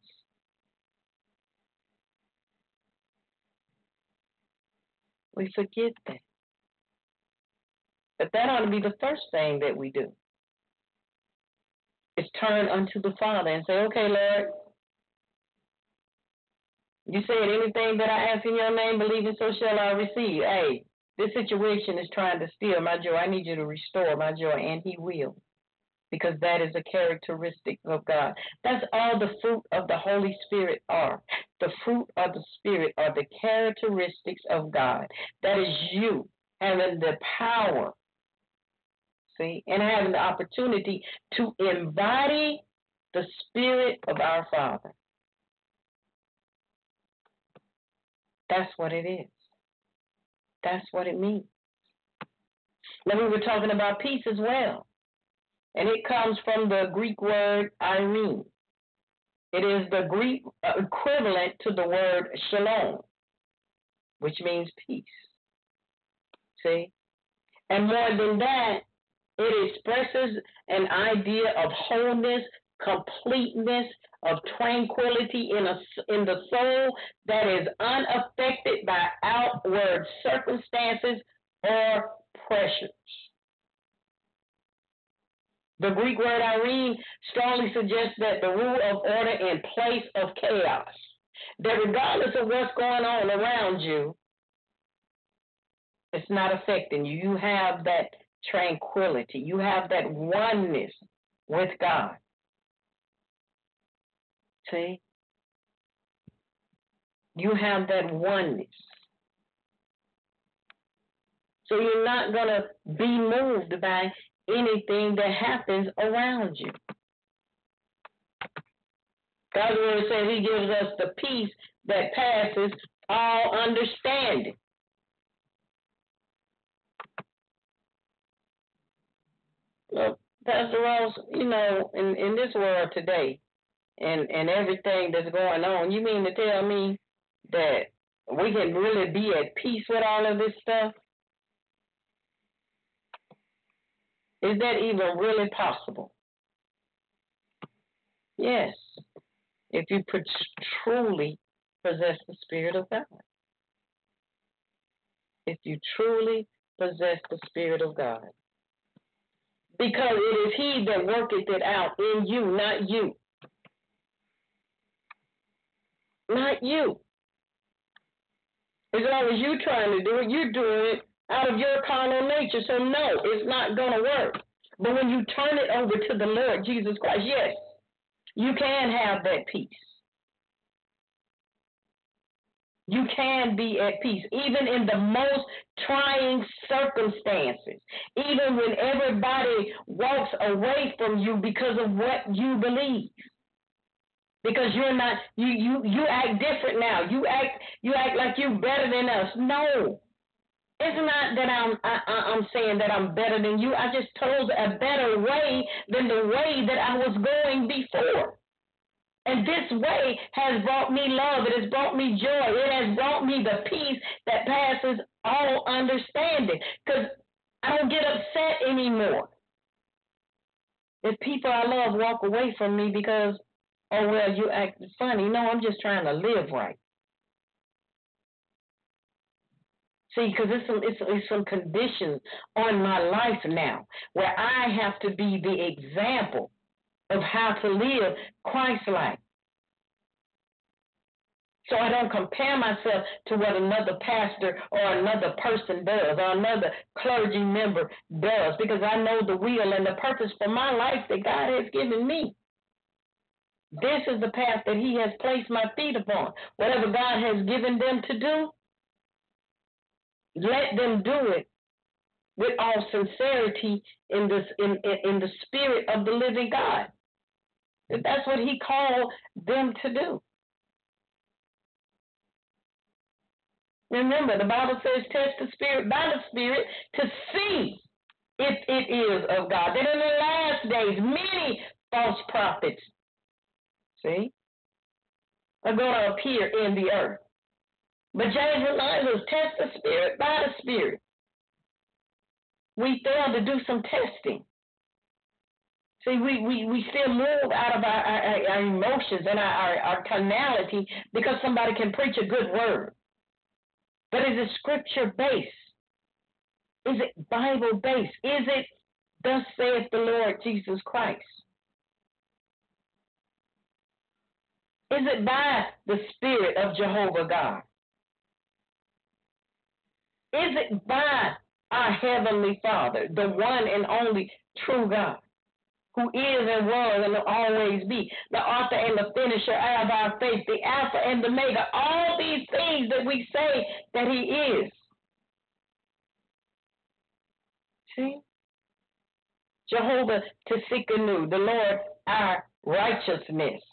[SPEAKER 3] We forget that. But that ought to be the first thing that we do, is turn unto the Father and say, okay, Lord, you said anything that I ask in your name, believing so shall I receive. Hey, this situation is trying to steal my joy. I need you to restore my joy, and he will. because that is a characteristic of God. That's all the fruit of the Holy Spirit are. The fruit of the Spirit are the characteristics of God. That is you having the power, see, and having the opportunity to embody the Spirit of our Father. That's what it is. That's what it means. Now, we were talking about peace as well. And it comes from the Greek word irene. It is the Greek equivalent to the word shalom, which means peace. See? And more than that, it expresses an idea of wholeness, completeness, of tranquility in the soul that is unaffected by outward circumstances or pressures. The Greek word irene strongly suggests that the rule of order in place of chaos, that regardless of what's going on around you, it's not affecting you. You have that tranquility. You have that oneness with God. See? You have that oneness. So you're not going to be moved by anything that happens around you. God's word says he gives us the peace that passes all understanding. Look, Pastor Ross, you know, in this world today and everything that's going on, you mean to tell me that we can really be at peace with all of this stuff? Is that even really possible? Yes, if you truly possess the Spirit of God. If you truly possess the Spirit of God. Because it is he that worketh it out in you, not you. Not you. As long as you're trying to do it, you're doing it out of your carnal nature. So no, it's not going to work. But when you turn it over to the Lord Jesus Christ, yes, you can have that peace. You can be at peace, even in the most trying circumstances, even when everybody walks away from you because of what you believe. Because you're not, you act different now. You act like you're better than us. No. It's not that I'm saying that I'm better than you. I just told a better way than the way that I was going before. And this way has brought me love. It has brought me joy. It has brought me the peace that passes all understanding. Because I don't get upset anymore if people I love walk away from me because, oh, well, you act funny. No, I'm just trying to live right. See, because it's some conditions on my life now where I have to be the example of how to live Christ-like. So I don't compare myself to what another pastor or another person does or another clergy member does, because I know the will and the purpose for my life that God has given me. This is the path that he has placed my feet upon. Whatever God has given them to do, let them do it with all sincerity in the spirit of the living God. That's what he called them to do. Remember, the Bible says, test the spirit by the Spirit to see if it is of God. That in the last days, many false prophets, see, are going to appear in the earth. But James reminds us, test the spirit by the Spirit. We failed to do some testing. See, we still move out of our emotions and our carnality because somebody can preach a good word. But is it scripture-based? Is it Bible-based? Is it, thus saith the Lord Jesus Christ? Is it by the Spirit of Jehovah God? Is it by our Heavenly Father, the one and only true God? who is and was and will always be, the author and the finisher of our faith, the Alpha and the Omega, all these things that we say that he is. See? Jehovah Tsidkenu, the Lord our righteousness.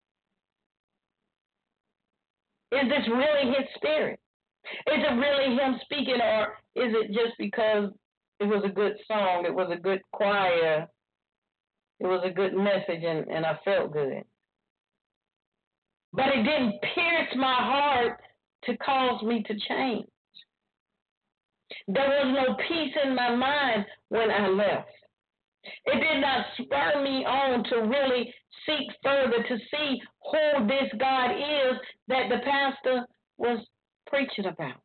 [SPEAKER 3] Is this really his spirit? Is it really him speaking, or is it just because it was a good song, it was a good choir, it was a good message, and I felt good? But it didn't pierce my heart to cause me to change. There was no peace in my mind when I left. It did not spur me on to really seek further to see who this God is that the pastor was preaching about.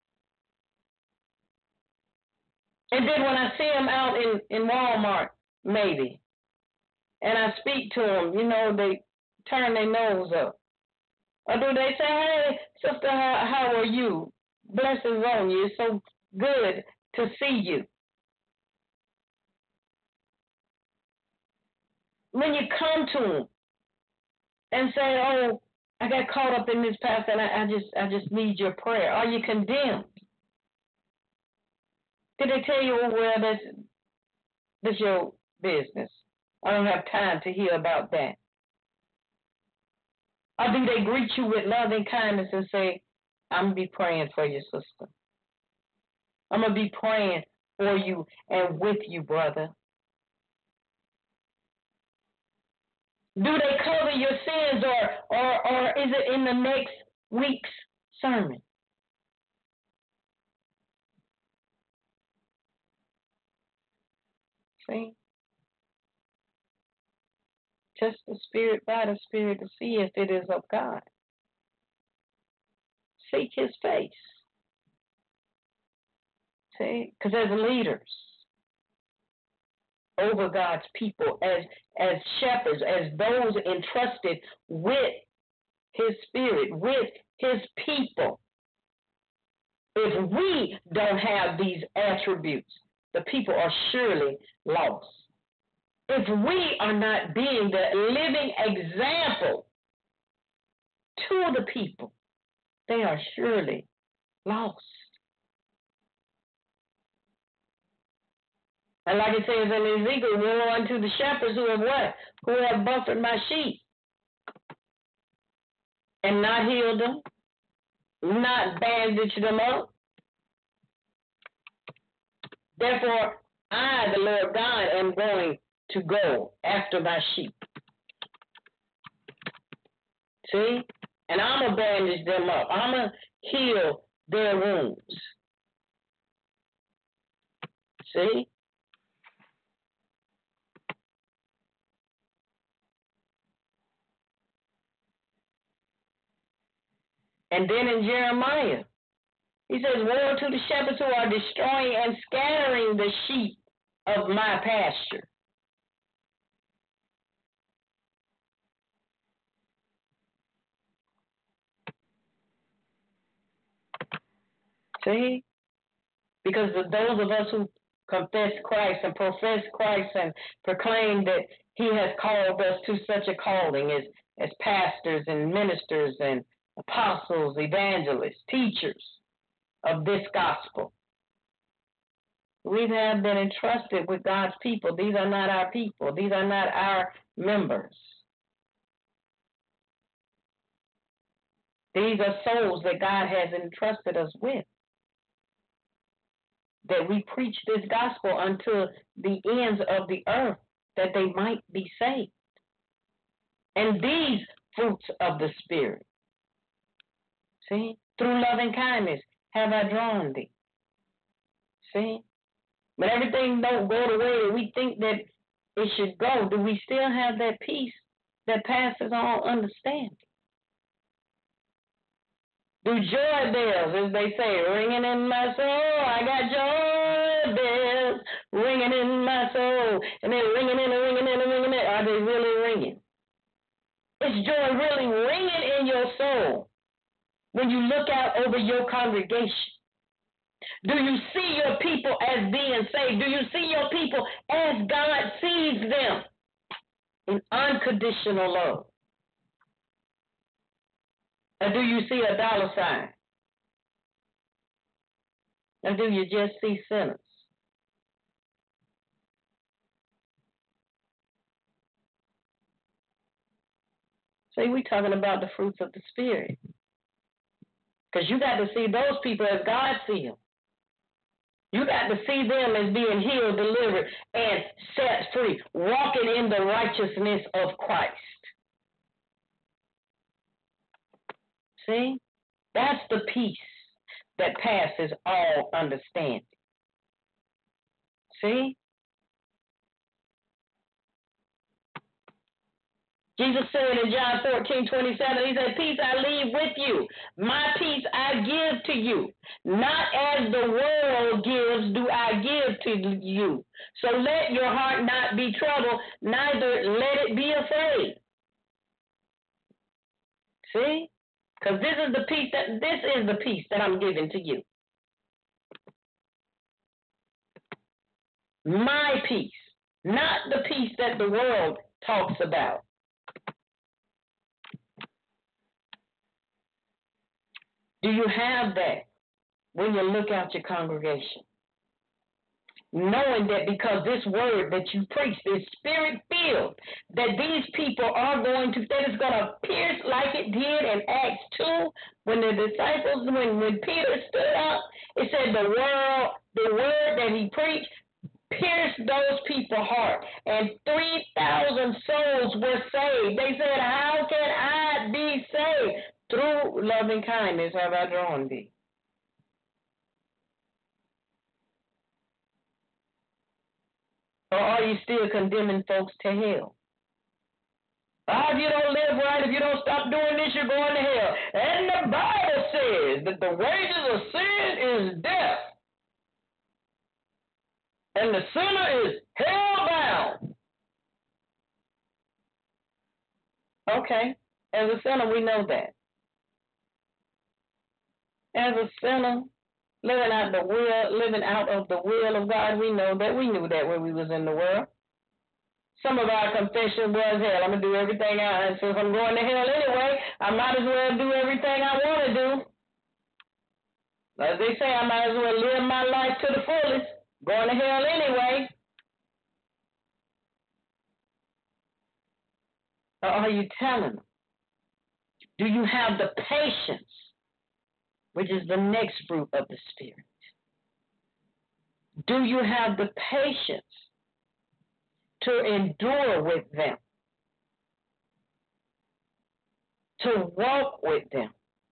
[SPEAKER 3] And then when I see him out in Walmart, maybe, and I speak to them, you know, they turn their nose up. Or do they say, hey, sister, how are you? Blessings on you. It's so good to see you. When you come to them and say, oh, I got caught up in this pastor and I just need your prayer. Are you condemned? Did they tell you, oh, well, that's your business? I don't have time to hear about that. Or do they greet you with loving kindness and say, I'm going to be praying for you, sister. I'm going to be praying for you and with you, brother. Do they cover your sins, or is it in the next week's sermon? See? Test the spirit by the spirit to see if it is of God. Seek his face. See? Because as leaders over God's people, as shepherds, as those entrusted with his spirit, with his people, if we don't have these attributes, the people are surely lost. If we are not being the living example to the people, they are surely lost. And like it says in Ezekiel, woe unto the shepherds who have what? Who have buffeted my sheep and not healed them, not bandaged them up. Therefore, I, the Lord God, am going to go after my sheep. See? And I'm going to bandage them up. I'm going to heal their wounds. See? And then in Jeremiah, he says, woe to the shepherds who are destroying and scattering the sheep of my pasture. See? Because those of us who confess Christ and profess Christ and proclaim that he has called us to such a calling as pastors and ministers and apostles, evangelists, teachers of this gospel. We have been entrusted with God's people. These are not our people. These are not our members. These are souls that God has entrusted us with, that we preach this gospel unto the ends of the earth, that they might be saved. And these fruits of the Spirit, see, through loving kindness have I drawn thee. See? But everything don't go the way that we think that it should go. Do we still have that peace that passes all understanding? Do joy bells, as they say, ringing in my soul? I got joy bells ringing in my soul. And they're ringing in and ringing in and ringing in. Are they really ringing? Is joy really ringing in your soul when you look out over your congregation? Do you see your people as being saved? Do you see your people as God sees them? in unconditional love? Or do you see a dollar sign? Or do you just see sinners? See, we're talking about the fruits of the Spirit. Because you got to see those people as God sees them. You got to see them as being healed, delivered, and set free, walking in the righteousness of Christ. See? That's the peace that passes all understanding. See? Jesus said in John 14:27, he said, peace I leave with you. My peace I give to you. Not as the world gives do I give to you. So let your heart not be troubled, neither let it be afraid. See? Because this is the peace that I'm giving to you. My peace, not the peace that the world talks about. Do you have that when you look out your congregation? Knowing that because this word that you preach is spirit-filled, that these people are going to, that it's going to pierce like it did in Acts 2 when the disciples, when Peter stood up, it said the word that he preached pierced those people's heart, and 3,000 souls were saved. They said, how can I be saved? Through loving kindness have I drawn thee. Or are you still condemning folks to hell? If you don't live right, if you don't stop doing this, you're going to hell. And the Bible says that the wages of sin is death. And the sinner is hell-bound. Okay. As a sinner, we know that. As a sinner, living out of the will of God, we know that. We knew that when we was in the world. Some of our confession was, hell, I'm going to do everything and since I'm going to hell anyway, I might as well do everything I want to do. As they say, I might as well live my life to the fullest. Going to hell anyway. Or are you telling them? Do you have the patience, which is the next fruit of the Spirit? Do you have the patience to endure with them, to walk with them?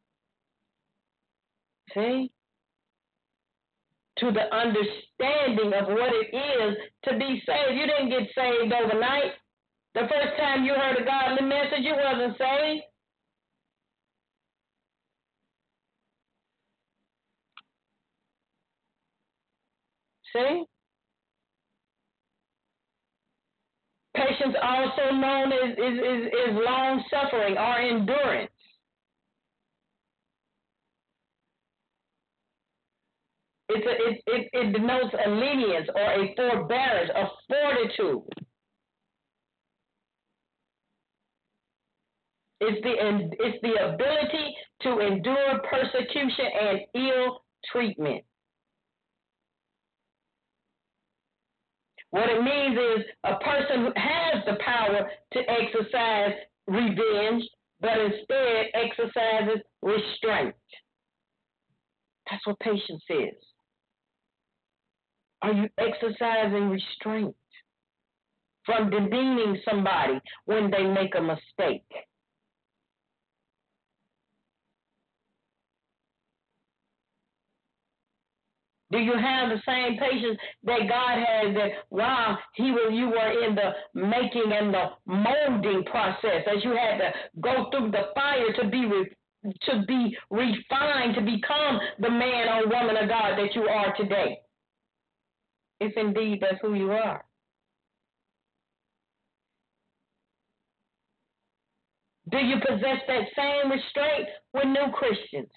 [SPEAKER 3] See? To the understanding of what it is to be saved. You didn't get saved overnight. The first time you heard a godly message, you wasn't saved. See? Patience, also known as is long suffering or endurance. It denotes a lenience or a forbearance, a fortitude. It's the ability to endure persecution and ill treatment. What it means is a person who has the power to exercise revenge, but instead exercises restraint. That's what patience is. Are you exercising restraint from demeaning somebody when they make a mistake? Do you have the same patience that God has that while you were in the making and the molding process, as you had to go through the fire to be refined, to become the man or woman of God that you are today? If indeed that's who you are. Do you possess that same restraint with new Christians?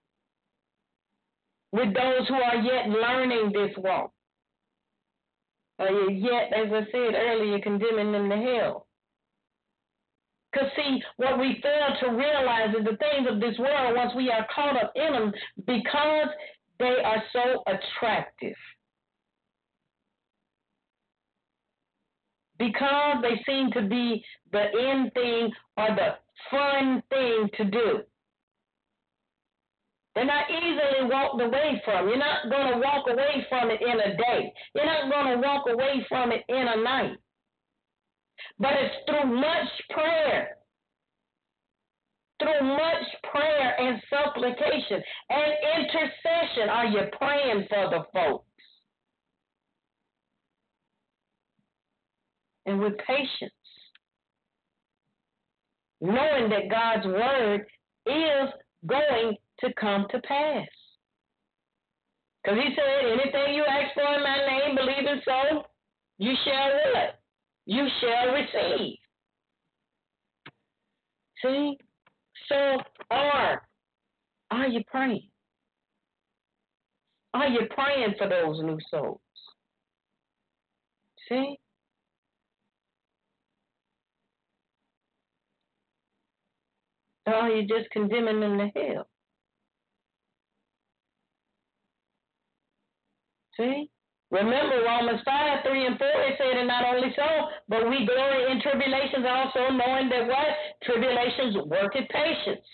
[SPEAKER 3] With those who are yet learning this walk? Yet, as I said earlier, condemning them to hell. Because, see, what we fail to realize is the things of this world, once we are caught up in them, because they are so attractive, because they seem to be the end thing or the fun thing to do. They're not easily walked away from. You're not going to walk away from it in a day. You're not going to walk away from it in a night. But it's through much prayer. Through much prayer and supplication and intercession are you praying for the folks. And with patience. Knowing that God's word is going to come to pass. Because he said, anything you ask for in my name, believing so, you shall what? You shall receive. See? So, are you praying? Are you praying for those new souls? See? Or are you just condemning them to hell? See? Remember Romans 5, 3 and 4, it said, and not only so, but we glory in tribulations also, knowing that what? Tribulations worketh patience.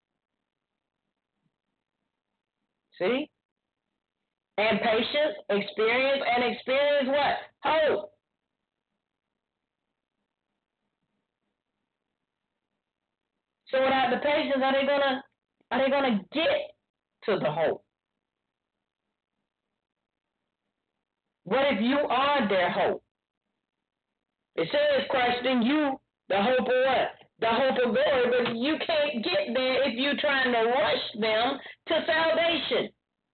[SPEAKER 3] See? And patience, experience, and experience what? Hope. So without the patience, are they gonna get to the hope? What if you are their hope? It says Christ in you, the hope of what? The hope of glory, but you can't get there if you're trying to rush them to salvation.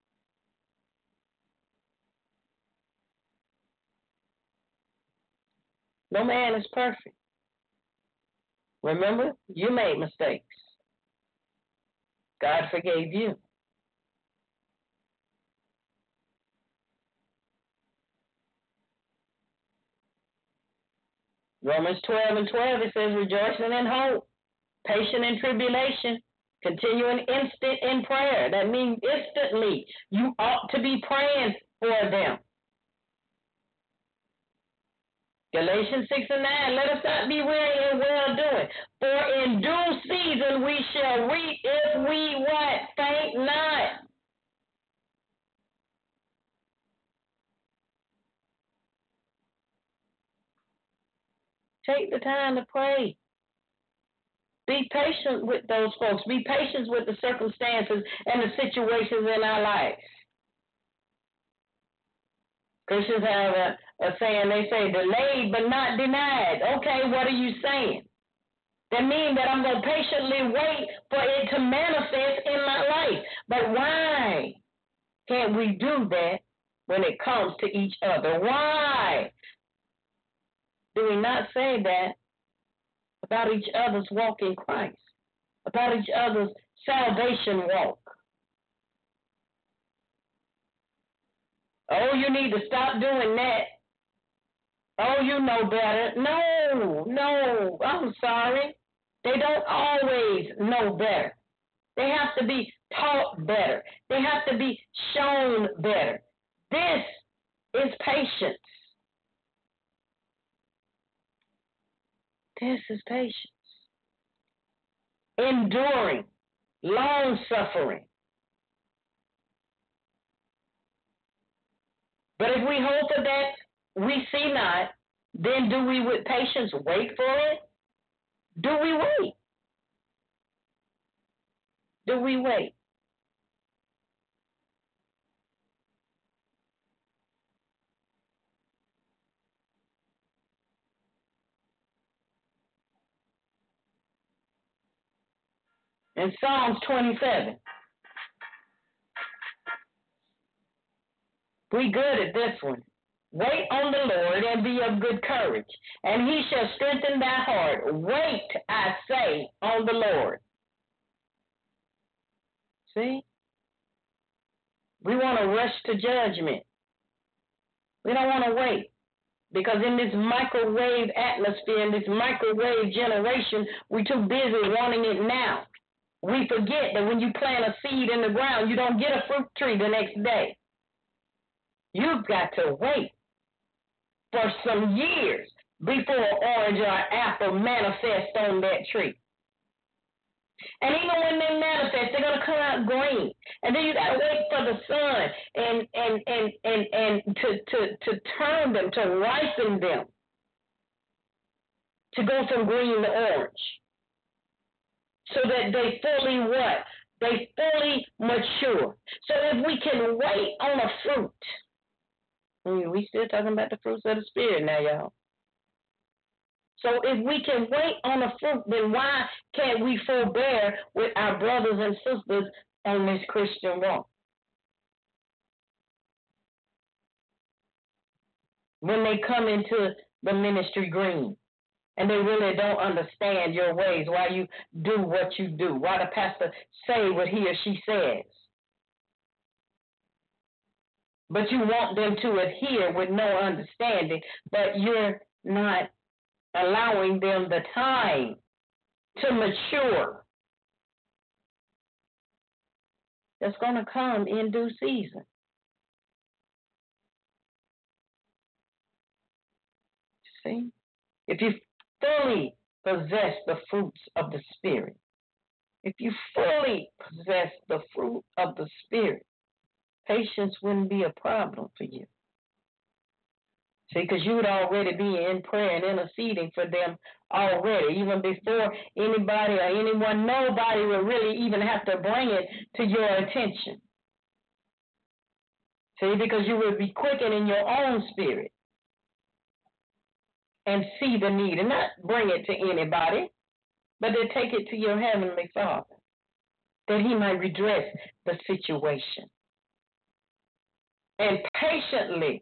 [SPEAKER 3] No man is perfect. Remember, you made mistakes. God forgave you. Romans 12 and 12, it says, rejoicing in hope, patient in tribulation, continuing instant in prayer. That means instantly. You ought to be praying for them. Galatians 6 and 9, let us not be weary in well doing, for in due season we shall reap if we what? Faint not. Take the time to pray. Be patient with those folks. Be patient with the circumstances and the situations in our lives. Christians have a saying, they say, delayed but not denied. Okay, what are you saying? That means that I'm going to patiently wait for it to manifest in my life. But why can't we do that when it comes to each other? Why do we not say that about each other's walk in Christ, about each other's salvation walk? Oh, you need to stop doing that. Oh, you know better. No, I'm sorry. They don't always know better. They have to be taught better. They have to be shown better. This is patience. This is patience. Enduring, long-suffering. But if we hope for that we see not, then do we with patience wait for it? Do we wait? Do we wait? In Psalms 27, we good at this one. Wait on the Lord and be of good courage, and he shall strengthen thy heart. Wait, I say, on the Lord. See? We want to rush to judgment. We don't want to wait. Because in this microwave atmosphere, in this microwave generation, we're too busy wanting it now. We forget that when you plant a seed in the ground, you don't get a fruit tree the next day. You've got to wait for some years before an orange or an apple manifests on that tree. And even when they manifest, they're going to come out green. And then you got to wait for the sun and to turn them, to ripen them, to go from green to orange. So that they fully what? They fully mature. So if we can wait on a fruit, we still talking about the fruits of the Spirit now, y'all. So if we can wait on a fruit, then why can't we forbear with our brothers and sisters on this Christian walk? When they come into the ministry green and they really don't understand your ways, why you do what you do, why the pastor say what he or she says. But you want them to adhere with no understanding, but you're not allowing them the time to mature. That's going to come in due season. See? If you fully possess the fruits of the Spirit, if you fully possess the fruit of the Spirit, patience wouldn't be a problem for you. See, because you would already be in prayer and interceding for them already, even before anybody or anyone, nobody would really even have to bring it to your attention. See, because you would be quickened in your own spirit and see the need and not bring it to anybody, but to take it to your heavenly Father, that he might redress the situation. And patiently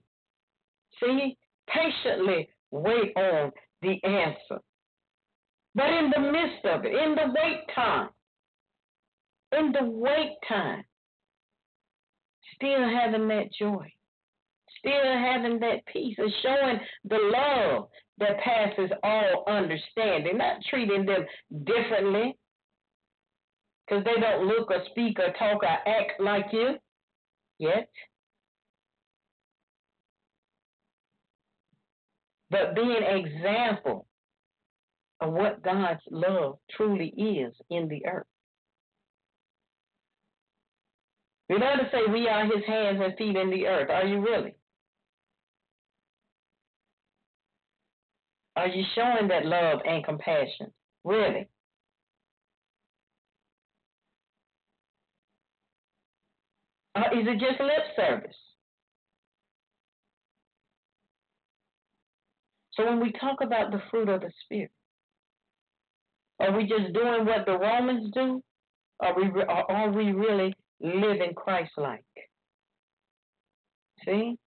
[SPEAKER 3] wait on the answer. But in the midst of it, in the wait time, still having that joy, still having that peace, and showing the love that passes all understanding, not treating them differently because they don't look or speak or talk or act like you yet. But being an example of what God's love truly is in the earth. We know to say we are his hands and feet in the earth. Are you really? Are you showing that love and compassion? Really? Or is it just lip service? So when we talk about the fruit of the Spirit, are we just doing what the Romans do? Or are we really living Christ-like? See?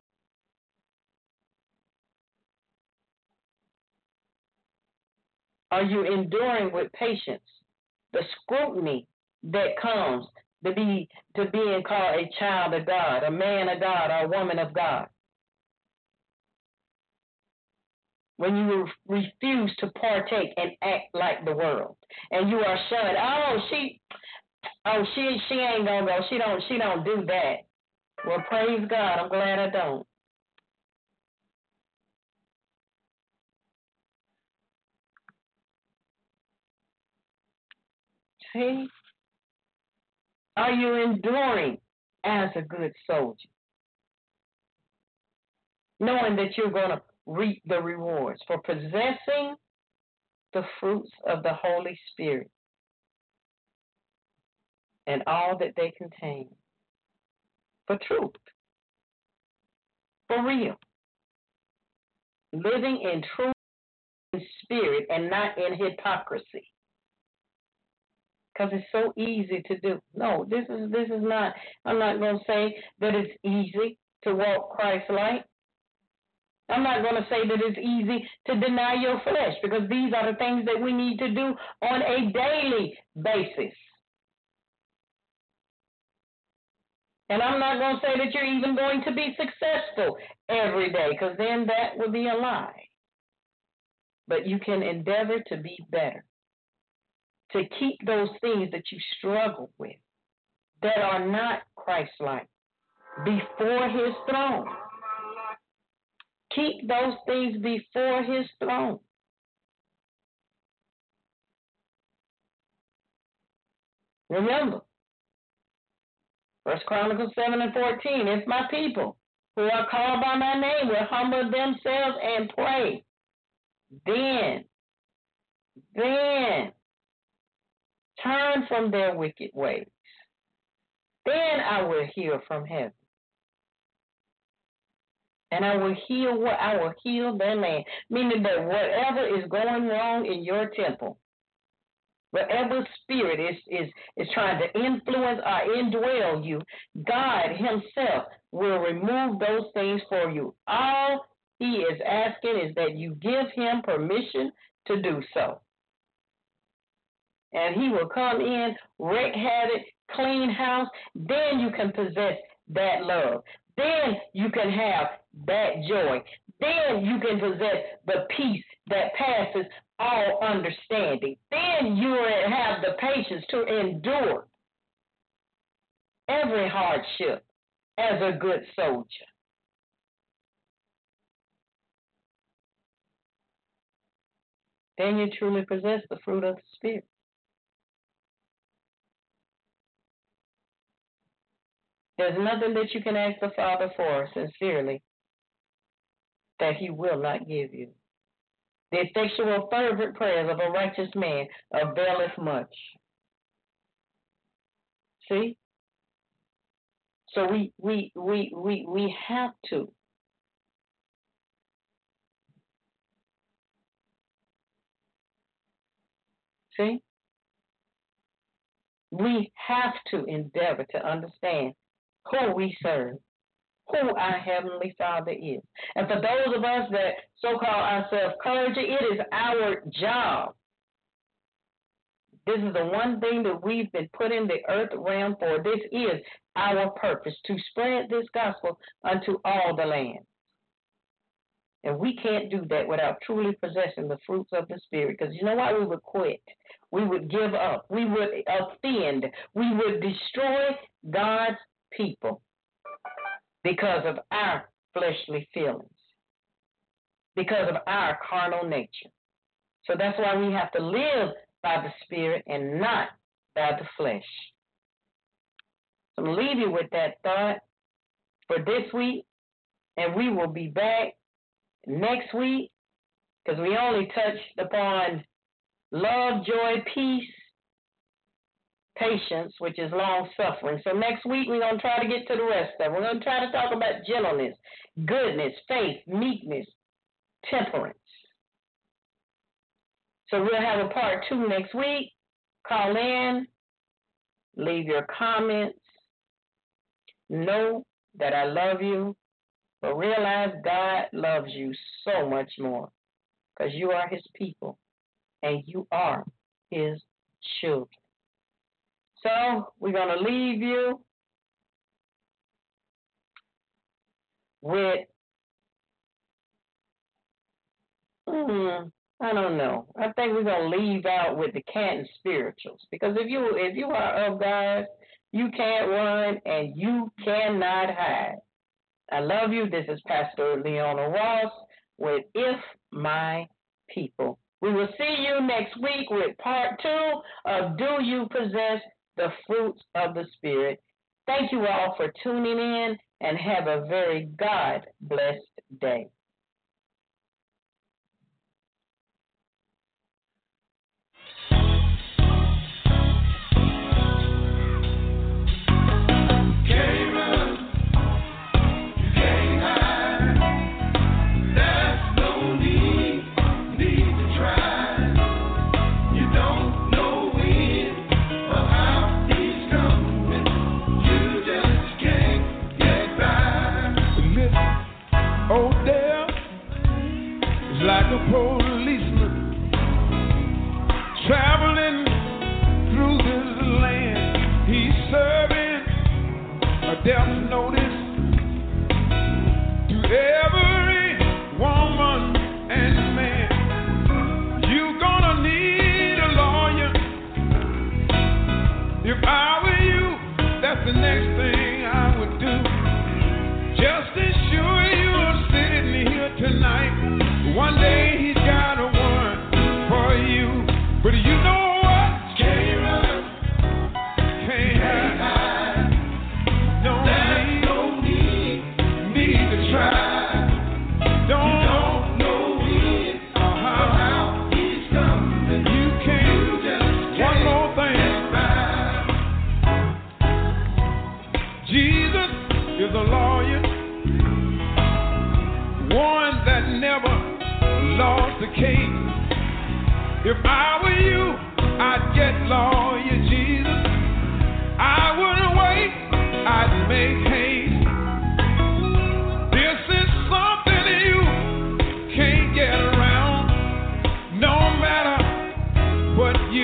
[SPEAKER 3] Are you enduring with patience the scrutiny that comes to being called a child of God, a man of God, or a woman of God? When you refuse to partake and act like the world, and you are shunned. She ain't gonna go. She don't do that. Well, praise God. I'm glad I don't. See? Are you enduring as a good soldier, knowing that you're going to reap the rewards for possessing the fruits of the Holy Spirit and all that they contain? For truth, for real, living in truth and spirit and not in hypocrisy. Because it's so easy to do. No, this is not. I'm not going to say that it's easy to walk Christ-like. I'm not going to say that it's easy to deny your flesh, because these are the things that we need to do on a daily basis. And I'm not going to say that you're even going to be successful every day, because then that would be a lie. But you can endeavor to be better, to keep those things that you struggle with that are not Christ-like before his throne. Keep those things before his throne. Remember, 1 Chronicles 7:14, if my people who are called by my name will humble themselves and pray, then turn from their wicked ways. Then I will hear from heaven. And I will heal their land. Meaning that whatever is going wrong in your temple, whatever spirit is trying to influence or indwell you, God himself will remove those things for you. All he is asking is that you give him permission to do so. And he will come in, wreak havoc, clean house. Then you can possess that love. Then you can have that joy. Then you can possess the peace that passes all understanding. Then you will have the patience to endure every hardship as a good soldier. Then you truly possess the fruit of the Spirit. There's nothing that you can ask the Father for sincerely that he will not give you. The effectual, fervent prayers of a righteous man availeth much. See? So we have to. See? We have to endeavor to understand who we serve, who our Heavenly Father is. And for those of us that so-call ourselves clergy, it is our job. This is the one thing that we've been put in the earth realm for. This is our purpose, to spread this gospel unto all the land. And we can't do that without truly possessing the fruits of the Spirit. Because you know what? We would quit. We would give up. We would offend. We would destroy God's people because of our fleshly feelings, because of our carnal nature. So that's why we have to live by the Spirit and not by the flesh. So I'm going to leave you with that thought for this week, and we will be back next week, because we only touched upon love, joy, peace, patience, which is long-suffering. So next week we're going to try to get to the rest of it. We're going to try to talk about gentleness, goodness, faith, meekness, temperance. So we'll have a part 2 next week. Call in, leave your comments. Know that I love you, but realize God loves you so much more, because you are his people and you are his children. So we're going to leave you with, I don't know. I think we're going to leave out with the Canton Spirituals, because if you are of God, you can't run and you cannot hide. I love you. This is Pastor Leona Ross with If My People. We will see you next week with part 2 of Do You Possess the Fruits of the Spirit. Thank you all for tuning in, and have a very God-blessed day.
[SPEAKER 2] Oh, there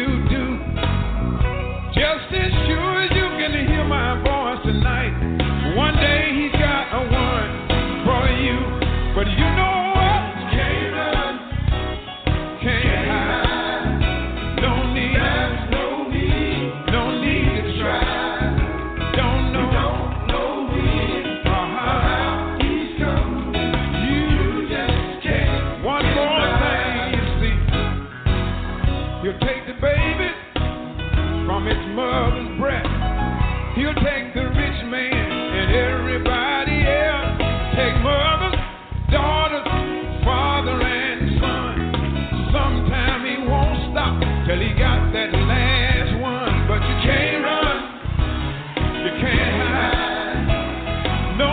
[SPEAKER 2] you do. Just as sure as you can hear my voice tonight, one day He's got a word for you. But you know what? Can't run, can't hide. No need, no need to try. Don't know when or how He's coming. You just can't. One more thing, you see. He'll take the baby from its mother's breast. He'll take the rich man and everybody else. Take mothers, daughters, father and son. Sometime He won't stop till He got that last one. But you can't run, you can't hide. No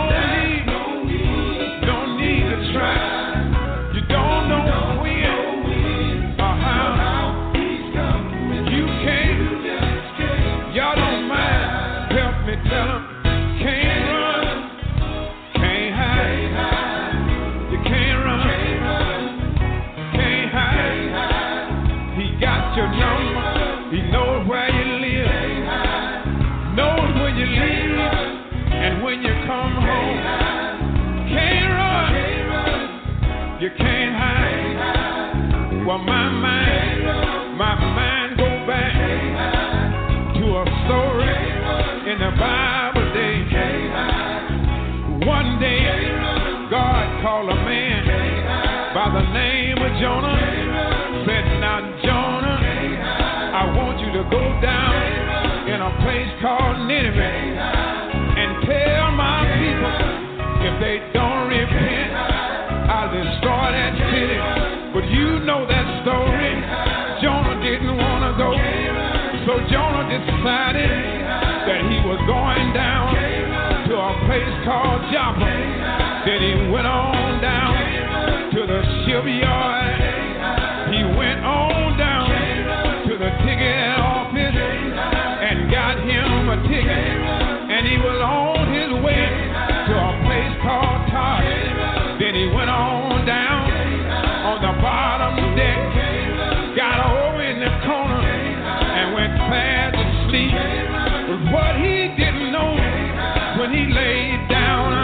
[SPEAKER 2] need to try. You don't know when or how He's coming. You can't. Y'all don't mind. Help me tell 'em. Can't run, can't hide. You can't run, can't hide. He got your number. He knows where you live, knows when you leave and when you come home. Can't run, you can't hide. Well, my mind go back to a story in the Bible days. One day, God called a man by the name of Jonah. Said, now Jonah, I want you to go down in a place called Nineveh and tell my people if they don't repent, I'll destroy that city. But you know that story. Jonah didn't want to go. So Jonah decided that he was going down to a place called Joppa. Then he went on down to the shipyard. He went on down to the ticket office and got him a ticket. And he was on his way to a place called Tarsus. Then he went on down on the bottom deck, got over in the corner and went fast asleep. But what he didn't know, when he laid down,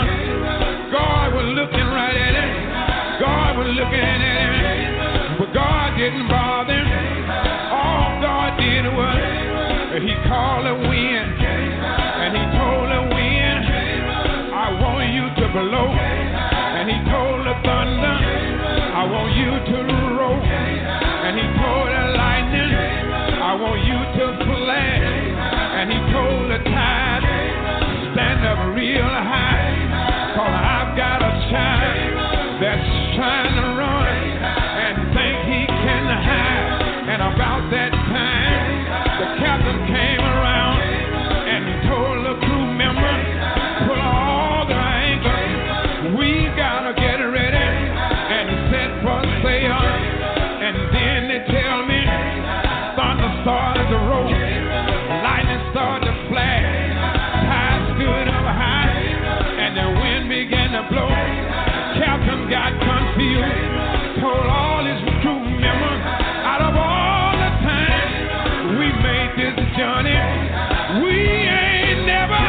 [SPEAKER 2] God was looking right at him. God was looking at him, but God didn't bother him. All God did was He called the wind and He told the wind, I want you to blow. And He told the thunder, I want you to roll. And He told the lightning, I want you to flash. And He told the tide, stand up real high, 'cause I've got a child that's trying to run and think he can hide. And about that time, the captain came around and told the crew member, put all the anchor, we gotta get ready and set for sail. And then they tell me, thunder started to roll, lightning started to flash, tide stood up high, and the wind began to blow. Captain got confused, told all his crew members, out of all the time we made this journey, we ain't never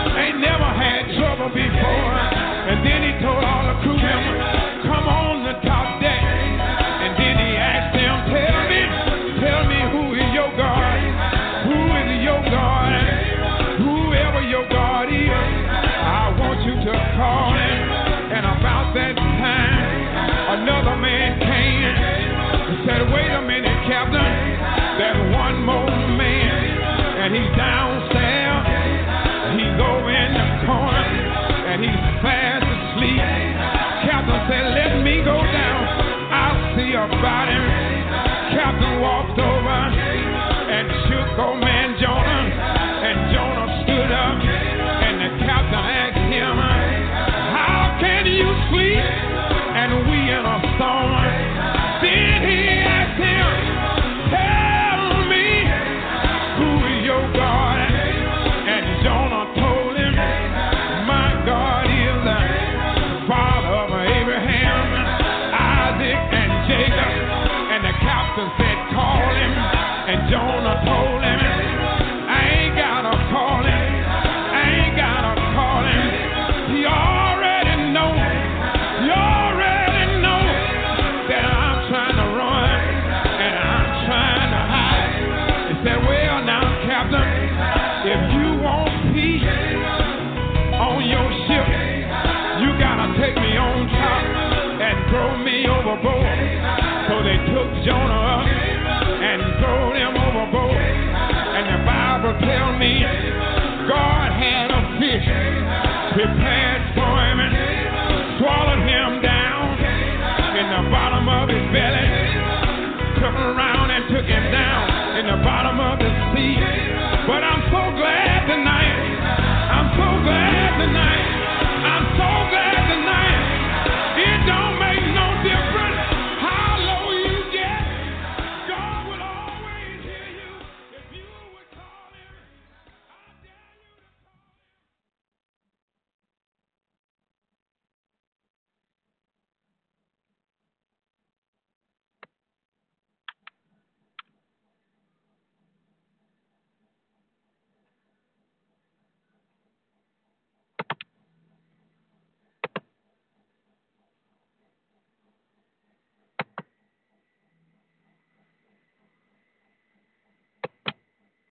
[SPEAKER 2] had trouble before. And then he told all the crew members, come on the top deck. And then he asked them, tell me who is your God? Who is your God? Whoever your God is, I want you to call him. And about that time, another man came and said, wait a minute, Captain, there's one more man, and he's downstairs, he's over in the corner, and he's fast asleep. Captain said, let me go down, I'll see about him. Captain walked over and shook old man.